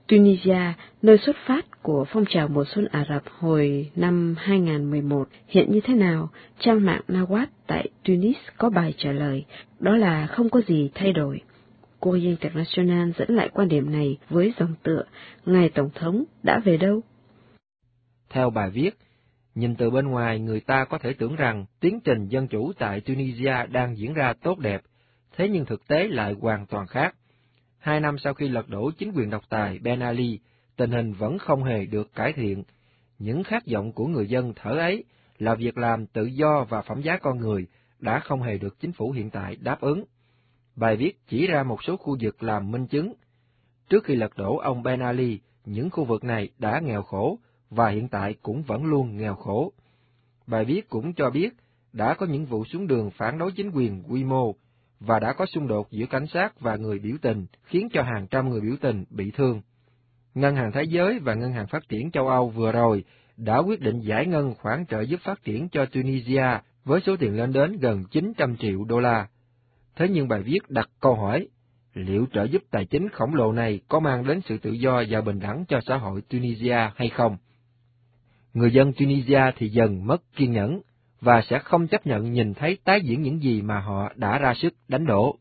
Speaker 6: Tunisia, nơi xuất phát của phong trào mùa xuân Ả Rập hồi năm hai nghìn không trăm mười một, hiện như thế nào? Trang mạng Nawat tại Tunis có bài trả lời, đó là không có gì thay đổi. Courrier International dẫn lại quan điểm này với dòng tựa, Ngài Tổng thống đã về đâu?
Speaker 4: Theo bài viết, nhìn từ bên ngoài người ta có thể tưởng rằng tiến trình dân chủ tại Tunisia đang diễn ra tốt đẹp, thế nhưng thực tế lại hoàn toàn khác. Hai năm sau khi lật đổ chính quyền độc tài Ben Ali, tình hình vẫn không hề được cải thiện. Những khát vọng của người dân thở ấy là việc làm tự do và phẩm giá con người đã không hề được chính phủ hiện tại đáp ứng. Bài viết chỉ ra một số khu vực làm minh chứng. Trước khi lật đổ ông Ben Ali, những khu vực này đã nghèo khổ, và hiện tại cũng vẫn luôn nghèo khổ. Bài viết cũng cho biết đã có những vụ xuống đường phản đối chính quyền quy mô, và đã có xung đột giữa cảnh sát và người biểu tình, khiến cho hàng trăm người biểu tình bị thương. Ngân hàng Thế giới và Ngân hàng Phát triển châu Âu vừa rồi đã quyết định giải ngân khoản trợ giúp phát triển cho Tunisia với số tiền lên đến gần chín trăm triệu đô la. Thế nhưng bài viết đặt câu hỏi, liệu trợ giúp tài chính khổng lồ này có mang đến sự tự do và bình đẳng cho xã hội Tunisia hay không? Người dân Tunisia thì dần mất kiên nhẫn, và sẽ không chấp nhận nhìn thấy tái diễn những gì mà họ đã ra sức đánh đổ.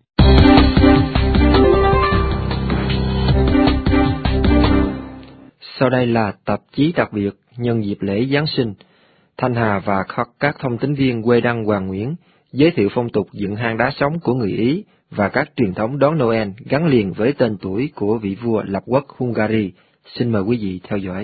Speaker 4: Sau đây là tạp chí đặc biệt nhân dịp lễ Giáng sinh. Thanh Hà và các thông tín viên quê đăng Hoàng Nguyễn giới thiệu phong tục dựng hang đá sống của người Ý và các truyền thống đón Noel gắn liền với tên tuổi của vị vua lập quốc Hungary. Xin mời quý vị theo dõi.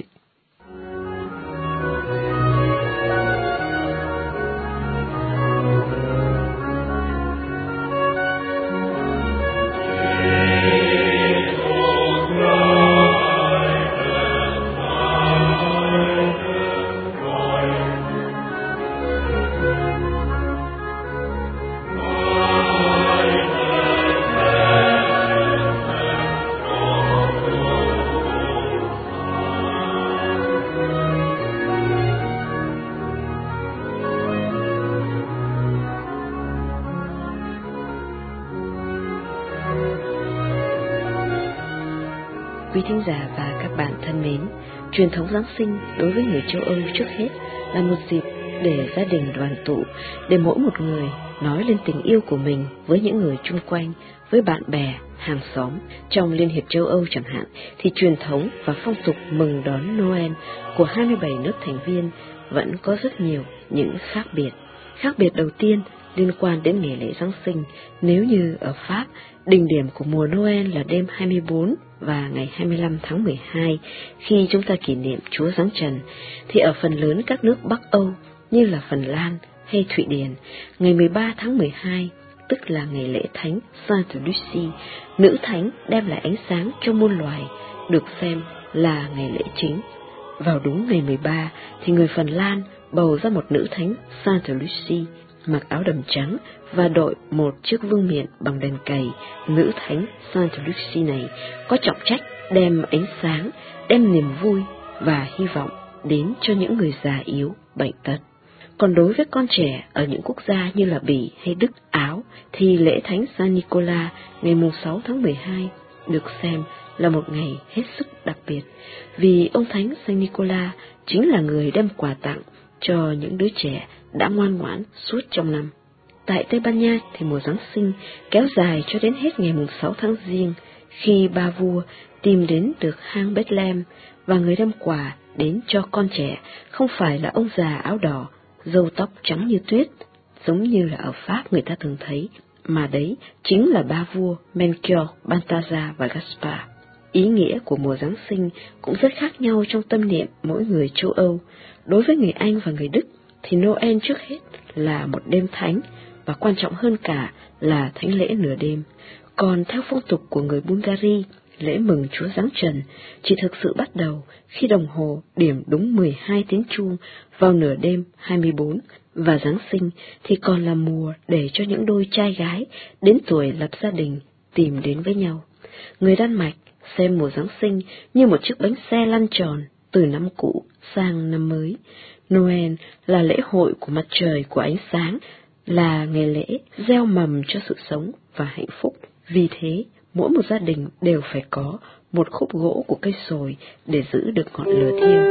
Speaker 6: Quý thính giả và các bạn thân mến, truyền thống Giáng sinh đối với người châu Âu trước hết là một dịp để gia đình đoàn tụ, để mỗi một người nói lên tình yêu của mình với những người chung quanh, với bạn bè, hàng xóm. Trong Liên hiệp châu Âu chẳng hạn, thì truyền thống và phong tục mừng đón Noel của hai mươi bảy nước thành viên vẫn có rất nhiều những khác biệt. Khác biệt đầu tiên liên quan đến ngày lễ Giáng sinh. Nếu như ở Pháp, đỉnh điểm của mùa Noel là đêm hai mươi bốn và ngày hai mươi lăm tháng mười hai, khi chúng ta kỷ niệm Chúa Giáng trần, thì ở phần lớn các nước Bắc Âu như là Phần Lan hay Thụy Điển, ngày mười ba tháng mười hai, tức là ngày lễ thánh Sainte Lucie, nữ thánh đem lại ánh sáng cho muôn loài, được xem là ngày lễ chính. Vào đúng ngày mười ba thì người Phần Lan bầu ra một nữ thánh Sainte Lucie, mặc áo đầm trắng và đội một chiếc vương miện bằng đèn cầy. Nữ thánh Sainte Lucie này có trọng trách đem ánh sáng, đem niềm vui và hy vọng đến cho những người già yếu, bệnh tật. Còn đối với con trẻ ở những quốc gia như là Bỉ hay Đức, Áo, thì lễ thánh Saint Nicolas ngày sáu tháng mười hai được xem là một ngày hết sức đặc biệt, vì ông thánh Saint Nicolas chính là người đem quà tặng cho những đứa trẻ đã ngoan ngoãn suốt trong năm. Tại Tây Ban Nha thì mùa Giáng sinh kéo dài cho đến hết ngày sáu tháng Giêng, khi ba vua tìm đến được hang Bethlehem, và người đem quà đến cho con trẻ không phải là ông già áo đỏ, râu tóc trắng như tuyết, giống như là ở Pháp người ta thường thấy, mà đấy chính là ba vua Melchior, Balthazar và Gaspar. Ý nghĩa của mùa Giáng sinh cũng rất khác nhau trong tâm niệm mỗi người châu Âu. Đối với người Anh và người Đức thì Noel trước hết là một đêm thánh, và quan trọng hơn cả là thánh lễ nửa đêm. Còn theo phong tục của người Bulgaria, lễ mừng Chúa Giáng trần chỉ thực sự bắt đầu khi đồng hồ điểm đúng mười hai tiếng chuông vào nửa đêm hai mươi bốn, và Giáng sinh thì còn là mùa để cho những đôi trai gái đến tuổi lập gia đình tìm đến với nhau. Người Đan Mạch xem mùa Giáng sinh như một chiếc bánh xe lăn tròn từ năm cũ sang năm mới. Noel là lễ hội của mặt trời, của ánh sáng, là ngày lễ gieo mầm cho sự sống và hạnh phúc. Vì thế, mỗi một gia đình đều phải có một khúc gỗ của cây sồi để giữ được ngọn lửa thiêng.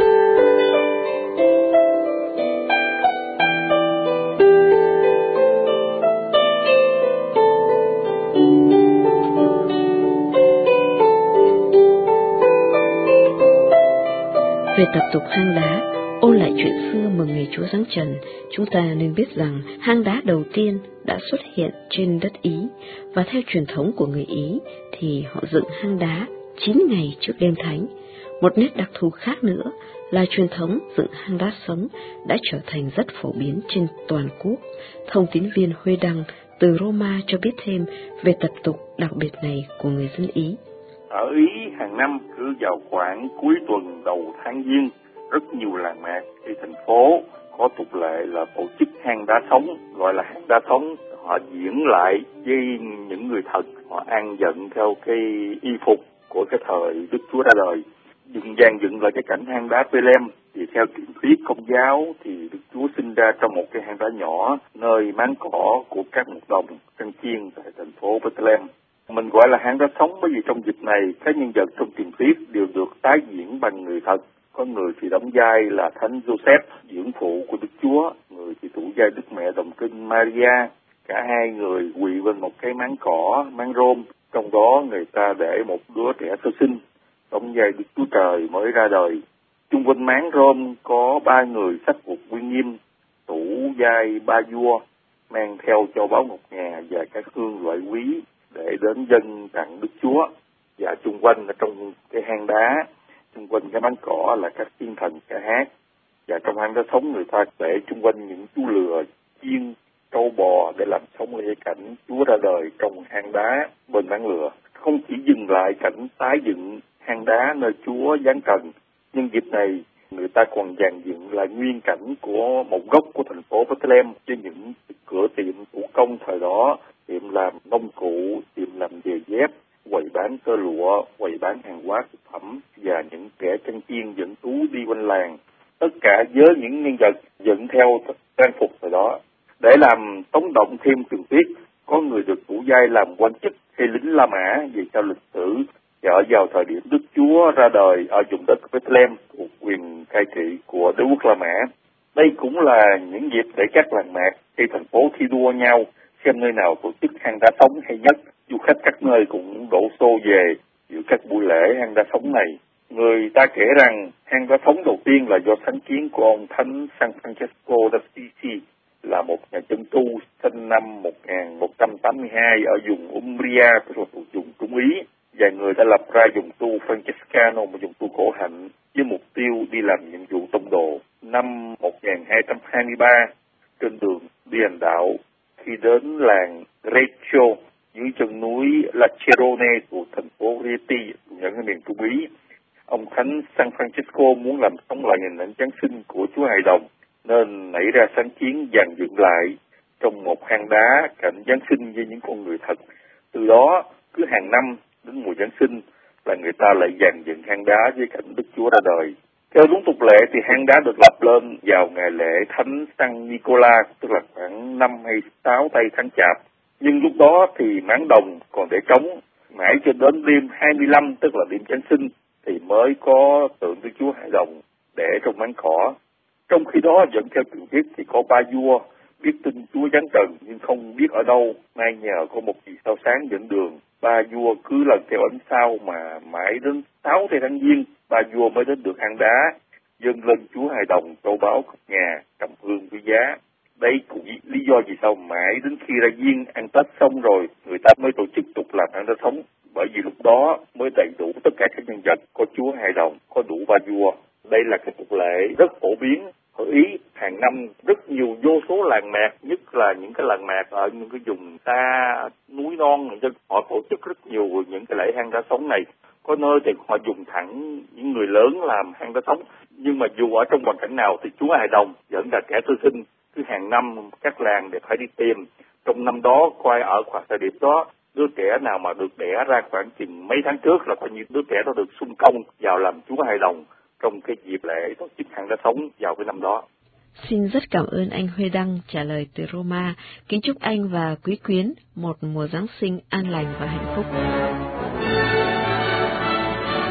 Speaker 6: Về tập tục hang đá, ôn lại chuyện xưa mừng ngày Chúa Giáng trần, chúng ta nên biết rằng hang đá đầu tiên đã xuất hiện trên đất Ý, và theo truyền thống của người Ý thì họ dựng hang đá chín ngày trước đêm thánh. Một nét đặc thù khác nữa là truyền thống dựng hang đá sống đã trở thành rất phổ biến trên toàn quốc. Thông tín viên Huê Đăng từ Roma cho biết thêm về tập tục đặc biệt này của người dân Ý.
Speaker 10: Ở Ý hàng năm cứ vào khoảng cuối tuần đầu tháng Giêng, rất nhiều làng mạc thì thành phố có tục lệ là tổ chức hang đá sống, gọi là hang đá sống. Họ diễn lại với những người thật, họ an giận theo cái y phục của cái thời Đức Chúa ra đời, dựng dàn dựng lại cái cảnh hang đá Bethlehem. Thì theo truyền thuyết Công giáo thì Đức Chúa sinh ra trong một cái hang đá nhỏ nơi máng cỏ của các mục đồng chăn chiên tại thành phố Bethlehem. Mình gọi là hang đá sống bởi vì trong dịp này các nhân vật trong truyền thuyết đều được tái diễn bằng người thật. Có người thì đóng vai là Thánh Joseph, dưỡng phụ của Đức Chúa, người thì thủ vai Đức Mẹ Đồng Kinh Maria. Cả hai người quỳ bên một cái máng cỏ, máng rôm, trong đó người ta để một đứa trẻ sơ sinh, đóng vai Đức Chúa Trời mới ra đời. Chung quanh máng rôm có ba người sách phục uy nghiêm, thủ vai ba vua, mang theo châu báu ngọc ngà và các hương loại quý để đến dâng tặng Đức Chúa. Và chung quanh ở trong cái hang đá, chung quanh cái máng cỏ là các thiên thần ca hát. Và trong hang đá sống người ta để chung quanh những chú lừa, chiên, trâu bò để làm sống lại cái cảnh Chúa ra đời trong hang đá bên máng lửa. Không chỉ dừng lại cảnh tái dựng hang đá nơi Chúa giáng trần, nhưng dịp này người ta còn dàn dựng lại nguyên cảnh của một góc của thành phố Bethlehem với những cửa tiệm thủ công thời đó, tiệm làm nông cụ, tiệm làm giày dép, quầy bán tơ lụa, quầy bán hàng hóa thực phẩm và những kẻ chăn chiên dẫn thú đi quanh làng. Tất cả với những nhân vật dựng theo trang phục thời đó. Để làm sống động thêm truyền thuyết, có người được thủ vai làm quan chức hay lính La Mã vì theo lịch sử ở vào thời điểm Đức Chúa ra đời ở vùng đất Bethlehem thuộc quyền cai trị của đế quốc La Mã. Đây cũng là những dịp để các làng mạc hay thành phố thi đua nhau xem nơi nào tổ chức hang đá sống hay nhất. Du khách các nơi cũng đổ xô về dự các buổi lễ hang đá sống này. Người ta kể rằng hang đá sống đầu tiên là do sáng kiến của ông Thánh San Francesco d'Assisi, là một nhà chân tu sinh năm một nghìn một trăm tám mươi hai ở vùng Umbria, tức là thuộc vùng Trung Ý. Và người đã lập ra vùng tu Francescano, một vùng tu khổ hạnh, với mục tiêu đi làm nhiệm vụ tông đồ. Năm một nghìn hai trăm hai mươi ba, trên đường đi hành đạo, khi đến làng Reccio dưới chân núi Lacerone thuộc thành phố Rieti, những miền Trung Ý, ông Thánh San Francesco muốn làm sống lại hình ảnh Giáng sinh của Chúa Hài Đồng, nên nảy ra sáng kiến dàn dựng lại trong một hang đá cảnh Giáng sinh với những con người thật. Từ đó, cứ hàng năm đến mùa Giáng sinh là người ta lại dàn dựng hang đá với cảnh Đức Chúa ra đời. Theo đúng tục lệ thì hang đá được lập lên vào ngày lễ Thánh San Nicola, tức là khoảng năm hay sáu tây tháng Chạp. Nhưng lúc đó thì máng đồng còn để trống, mãi cho đến đêm hai mươi lăm, tức là đêm Giáng sinh, thì mới có tượng Đức Chúa Hài Đồng để trong máng cỏ. Trong khi đó, vẫn theo truyền thuyết thì có ba vua biết tin Chúa giáng trần nhưng không biết ở đâu, nay nhờ có một vì sao sáng dẫn đường. Ba vua cứ lần theo ánh sao mà mãi đến sáu tây tháng Giêng, ba vua mới đến được hang đá, dâng lên Chúa Hài Đồng châu báu cục ngà, trầm hương quý giá. Đây cũng lý do vì sao mãi đến khi ra Giêng ăn Tết xong rồi, người ta mới tổ chức tục làm hang đá sống, bởi vì lúc đó mới đầy đủ tất cả các nhân vật, có Chúa Hài Đồng, có đủ ba vua. Đây là cái tục lệ rất phổ biến ở Ý. Hàng năm rất nhiều vô số làng mạc, nhất là những cái làng mạc ở những cái vùng xa núi non, họ tổ chức rất nhiều những cái lễ hang đá sống này. Có nơi thì họ dùng thẳng những người lớn làm hang đá sống, nhưng mà dù ở trong hoàn cảnh nào thì Chúa Hài Đồng vẫn là kẻ sơ sinh. Cứ hàng năm các làng đều phải đi tìm trong năm đó, coi ở khoảng thời điểm đó đứa trẻ nào mà được đẻ ra khoảng chừng mấy tháng trước là coi như đứa trẻ đó được xung công vào làm Chúa Hài Đồng trong cái dịp lễ tổ chức hang đá sống vào cái năm đó.
Speaker 6: Xin rất cảm ơn anh Huê Đăng trả lời từ Roma. Kính chúc anh và quý quyến một mùa Giáng sinh an lành và hạnh phúc.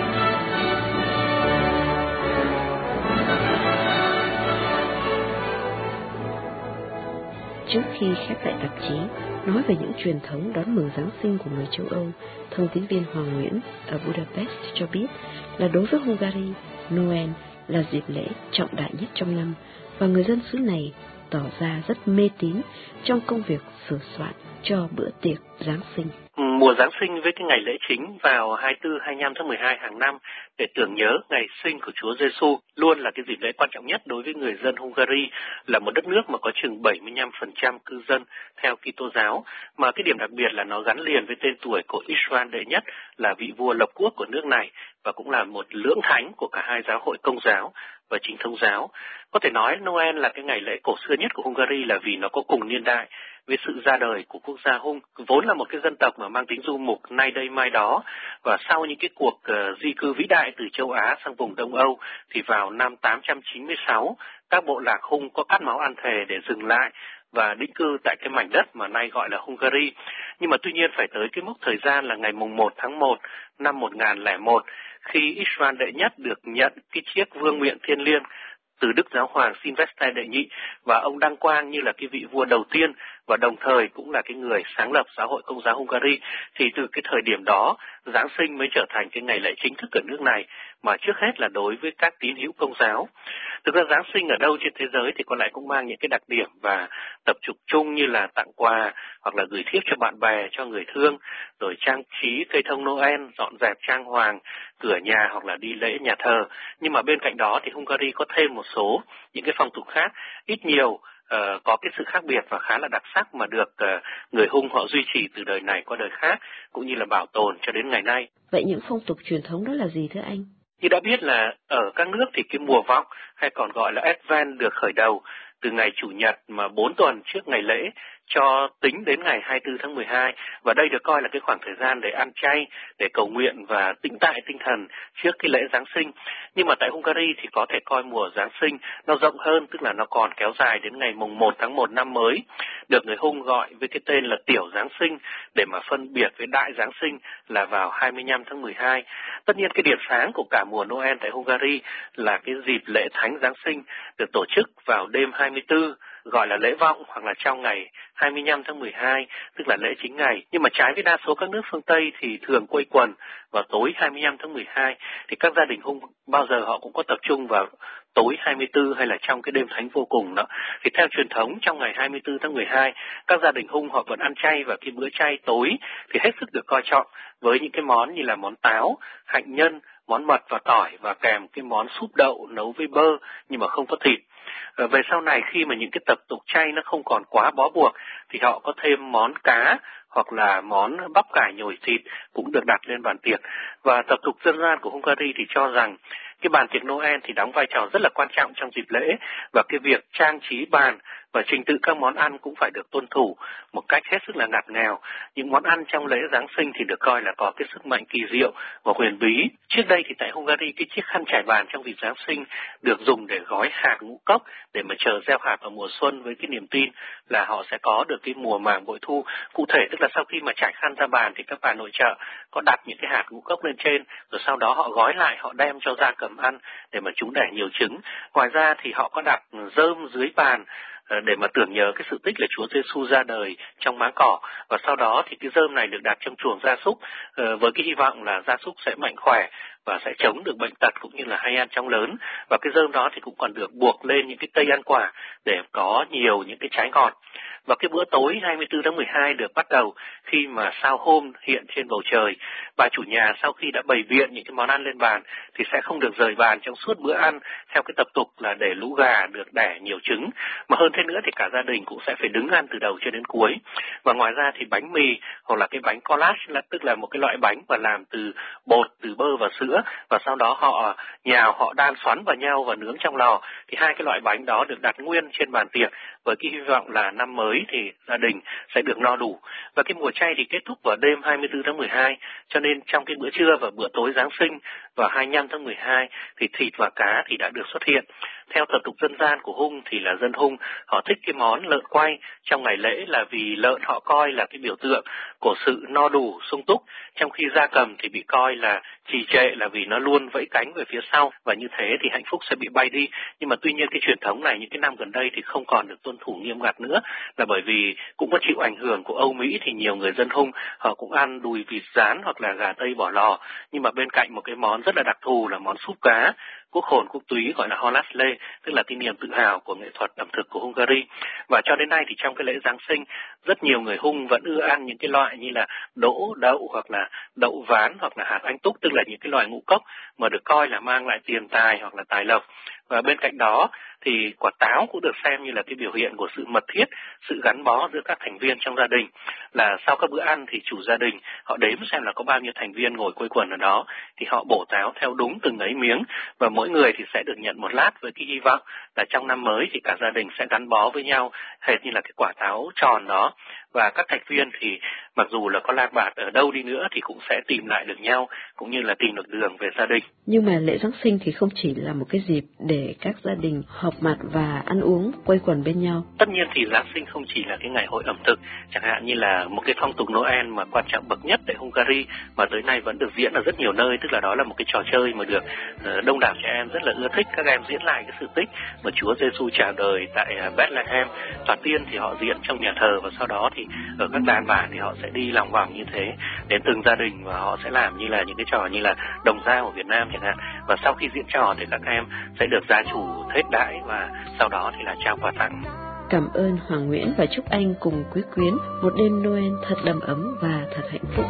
Speaker 6: Trước khi khép lại tạp chí, nói về những truyền thống đón mừng Giáng sinh của người châu Âu, thông tín viên Hoàng Nguyễn ở Budapest cho biết là đối với Hungary, Noel là dịp lễ trọng đại nhất trong năm, và người dân xứ này tỏ ra rất mê tín trong công việc sửa soạn cho bữa tiệc Giáng sinh.
Speaker 11: Mùa Giáng sinh với cái ngày lễ chính vào hai mươi tư, hai mươi lăm tháng mười hai hàng năm để tưởng nhớ ngày sinh của Chúa Giêsu luôn là cái dịp lễ quan trọng nhất đối với người dân Hungary, là một đất nước mà có chừng bảy mươi lăm phần trăm cư dân theo Kitô giáo, mà cái điểm đặc biệt là nó gắn liền với tên tuổi của István đệ nhất, là vị vua lập quốc của nước này và cũng là một lưỡng thánh của cả hai giáo hội Công giáo và Chính thống giáo. Có thể nói Noel là cái ngày lễ cổ xưa nhất của Hungary là vì nó có cùng niên đại với sự ra đời của quốc gia Hung, vốn là một cái dân tộc mà mang tính du mục nay đây mai đó, và sau những cái cuộc uh, di cư vĩ đại từ châu Á sang vùng Đông Âu thì vào năm tám trăm chín mươi sáu các bộ lạc Hung có cắt máu ăn thề để dừng lại và định cư tại cái mảnh đất mà nay gọi là Hungary. Nhưng mà tuy nhiên phải tới cái mốc thời gian là ngày mùng một tháng một năm một nghìn lẻ một, khi István đệ nhất được nhận cái chiếc vương miện thiêng liêng từ Đức Giáo hoàng Sylvester đệ nhị, và ông đăng quang như là cái vị vua đầu tiên và đồng thời cũng là cái người sáng lập giáo hội Công giáo Hungary, thì từ cái thời điểm đó Giáng sinh mới trở thành cái ngày lễ chính thức ở nước này, mà trước hết là đối với các tín hữu Công giáo. Thực ra Giáng sinh ở đâu trên thế giới thì có lẽ cũng mang những cái đặc điểm và tập trung chung như là tặng quà hoặc là gửi thiếp cho bạn bè, cho người thương, rồi trang trí cây thông Noel, dọn dẹp trang hoàng cửa nhà hoặc là đi lễ nhà thờ. Nhưng mà bên cạnh đó thì Hungary có thêm một số những cái phong tục khác, ít nhiều uh, có cái sự khác biệt và khá là đặc sắc mà được uh, người Hung họ duy trì từ đời này qua đời khác, cũng như là bảo tồn cho đến ngày nay.
Speaker 6: Vậy những phong tục truyền thống đó là gì thưa anh?
Speaker 11: Như đã biết là ở các nước thì cái mùa vọng hay còn gọi là Advent được khởi đầu từ ngày Chủ nhật mà bốn tuần trước ngày lễ cho tính đến ngày hai mươi tư tháng mười hai, và đây được coi là cái khoảng thời gian để ăn chay, để cầu nguyện và tĩnh tại tinh thần trước cái lễ Giáng sinh. Nhưng mà tại Hungary thì có thể coi mùa Giáng sinh nó rộng hơn, tức là nó còn kéo dài đến ngày mùng một tháng một năm mới, được người Hung gọi với cái tên là Tiểu Giáng sinh để mà phân biệt với Đại Giáng sinh là vào hai mươi lăm tháng mười hai. Tất nhiên cái điểm sáng của cả mùa Noel tại Hungary là cái dịp lễ Thánh Giáng sinh được tổ chức vào đêm hai mươi tư, gọi là lễ vọng, hoặc là trong ngày hai mươi lăm tháng mười hai, tức là lễ chính ngày. Nhưng mà trái với đa số các nước phương Tây thì thường quây quần vào tối hai mươi lăm tháng mười hai, thì các gia đình Hung bao giờ họ cũng có tập trung vào tối hai mươi tư hay là trong cái đêm thánh vô cùng đó. Thì theo truyền thống trong ngày hai mươi tư tháng mười hai, các gia đình Hung họ vẫn ăn chay, và cái bữa chay tối thì hết sức được coi trọng với những cái món như là món táo, hạnh nhân, món mật và tỏi, và kèm cái món súp đậu nấu với bơ nhưng mà không có thịt. Về sau này khi mà những cái tập tục chay nó không còn quá bó buộc thì họ có thêm món cá hoặc là món bắp cải nhồi thịt cũng được đặt lên bàn tiệc. Và tập tục dân gian của Hungary thì cho rằng cái bàn tiệc Noel thì đóng vai trò rất là quan trọng trong dịp lễ, và cái việc trang trí bàn và trình tự các món ăn cũng phải được tuân thủ một cách hết sức là ngặt nghèo. Những món ăn trong lễ Giáng sinh thì được coi là có cái sức mạnh kỳ diệu và huyền bí. Trước đây thì tại Hungary, cái chiếc khăn trải bàn trong dịp Giáng sinh được dùng để gói hạt ngũ cốc để mà chờ gieo hạt vào mùa xuân, với cái niềm tin là họ sẽ có được cái mùa màng bội thu. Cụ thể tức là sau khi mà trải khăn ra bàn thì các bà nội trợ có đặt những cái hạt ngũ cốc lên trên, rồi sau đó họ gói lại, họ đem cho gia cầm ăn để mà chúng đẻ nhiều trứng. Ngoài ra thì họ có đặt rơm dưới bàn để mà tưởng nhớ cái sự tích là Chúa Giêsu ra đời trong máng cỏ, và sau đó thì cái rơm này được đặt trong chuồng gia súc với cái hy vọng là gia súc sẽ mạnh khỏe và sẽ chống được bệnh tật cũng như là hay ăn chóng lớn. Và cái rơm đó thì cũng còn được buộc lên những cái cây ăn quả để có nhiều những cái trái ngọt. Và cái bữa tối hai mươi tư tháng mười hai được bắt đầu khi mà sao hôm hiện trên bầu trời. Bà chủ nhà sau khi đã bày biện những cái món ăn lên bàn thì sẽ không được rời bàn trong suốt bữa ăn, theo cái tập tục là để lũ gà được đẻ nhiều trứng. Mà hơn thế nữa thì cả gia đình cũng sẽ phải đứng ăn từ đầu cho đến cuối. Và ngoài ra thì bánh mì hoặc là cái bánh collage, là tức là một cái loại bánh mà làm từ bột, từ bơ và sữa, và sau đó họ nhào, họ đan xoắn vào nhau và nướng trong lò. Thì hai cái loại bánh đó được đặt nguyên trên bàn tiệc với cái hy vọng là năm mới thì gia đình sẽ được no đủ. Và cái mùa chay thì kết thúc vào đêm hai mươi tư tháng mười hai, cho nên trong cái bữa trưa và bữa tối Giáng sinh vào hai mươi lăm tháng mười hai thì thịt và cá thì đã được xuất hiện. theo tập tục dân gian của Hung thì là dân Hung họ thích cái món lợn quay trong ngày lễ là vì lợn họ coi là cái biểu tượng của sự no đủ sung túc, trong khi gia cầm thì bị coi là trì trệ là vì nó luôn vẫy cánh về phía sau và như thế thì hạnh phúc sẽ bị bay đi. Nhưng mà tuy nhiên cái truyền thống này những cái năm gần đây thì không còn được tuân thủ nghiêm ngặt nữa, là bởi vì cũng có chịu ảnh hưởng của Âu Mỹ thì nhiều người dân Hung họ cũng ăn đùi vịt rán hoặc là gà tây bỏ lò, nhưng mà bên cạnh một cái món rất là đặc thù là món súp cá quốc hồn quốc túy gọi là Holasle, tức là cái niềm tự hào của nghệ thuật ẩm thực của Hungary. Và cho đến nay thì trong cái lễ Giáng sinh, rất nhiều người Hung vẫn ưa ăn những cái loại như là đỗ, đậu hoặc là đậu ván hoặc là hạt anh túc, tức là những cái loại ngũ cốc mà được coi là mang lại tiền tài hoặc là tài lộc. Và bên cạnh đó thì quả táo cũng được xem như là cái biểu hiện của sự mật thiết, sự gắn bó giữa các thành viên trong gia đình. Là sau các bữa ăn thì chủ gia đình họ đếm xem là có bao nhiêu thành viên ngồi quây quần ở đó, thì họ bổ táo theo đúng từng ấy miếng, và mỗi người thì sẽ được nhận một lát với cái hy vọng là trong năm mới thì cả gia đình sẽ gắn bó với nhau hệt như là cái quả táo tròn đó. Và các thành viên thì mặc dù là có lang bạt ở đâu đi nữa thì cũng sẽ tìm lại được nhau, cũng như là tìm được đường về gia đình.
Speaker 6: Nhưng mà lễ Giáng sinh thì không chỉ là một cái dịp để các gia đình họp mặt và ăn uống quây quần bên nhau.
Speaker 11: Tất nhiên thì Giáng sinh không chỉ là cái ngày hội ẩm thực, chẳng hạn như là một cái phong tục Noel mà quan trọng bậc nhất tại Hungary mà tới nay vẫn được diễn ở rất nhiều nơi, tức là đó là một cái trò chơi mà được đông đảo trẻ em rất là ưa thích. Các em diễn lại cái sự tích mà Chúa Giêsu chào đời tại Bethlehem. Thoạt tiên thì họ diễn trong nhà thờ và sau đó thì ở các đàn bản thì họ sẽ đi lòng vòng như thế đến từng gia đình và họ sẽ làm như là những cái trò như là đồng dao ở Việt Nam chẳng hạn. Và sau khi diễn trò thì các em sẽ được gia chủ thết đãi và sau đó thì là trao quà tặng.
Speaker 6: Cảm ơn Hoàng Nguyễn và chúc anh cùng quý quyến một đêm Noel thật đầm ấm và thật hạnh phúc.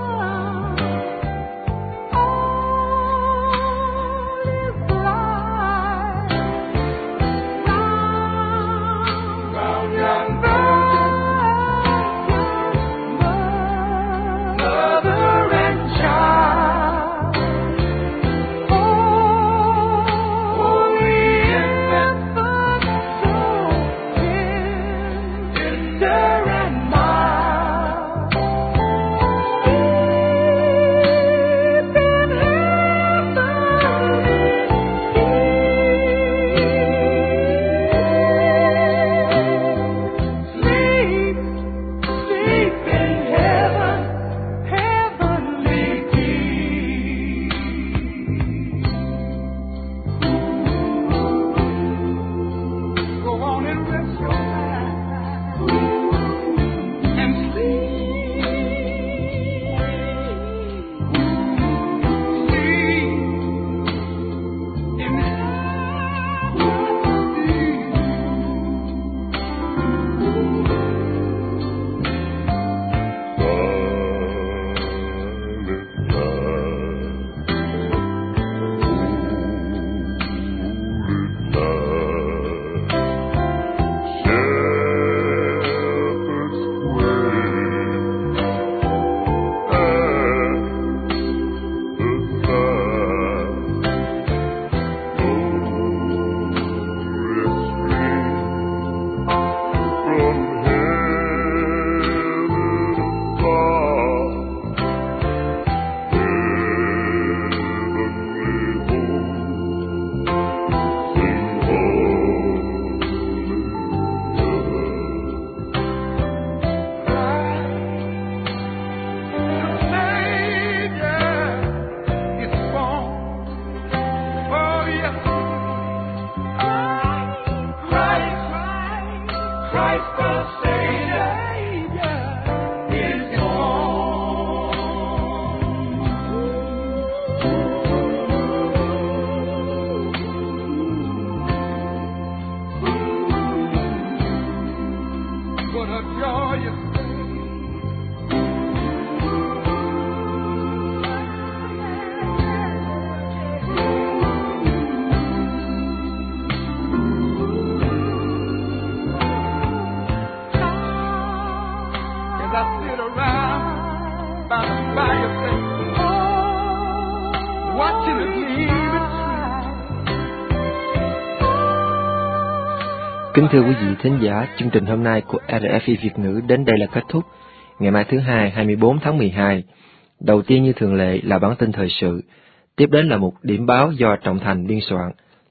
Speaker 4: Kính thưa quý vị thính giả, chương trình hôm nay của rờ ép i Việt ngữ đến đây là kết thúc. Ngày mai thứ hai, hai mươi bốn tháng mười hai, đầu tiên như thường lệ là bản tin thời sự, tiếp đến là một điểm báo do Trọng Thành biên soạn,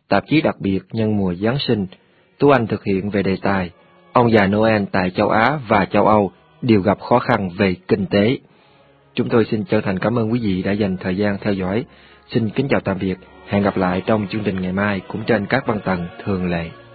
Speaker 4: tạp chí đặc biệt nhân mùa Giáng sinh. Tú Anh thực hiện về đề tài Ông già Noel tại châu Á và châu Âu đều gặp khó khăn về kinh tế. Chúng tôi xin chân thành cảm ơn quý vị đã dành thời gian theo dõi. Xin kính chào tạm biệt, hẹn gặp lại trong chương trình ngày mai cũng trên các băng tần thường lệ.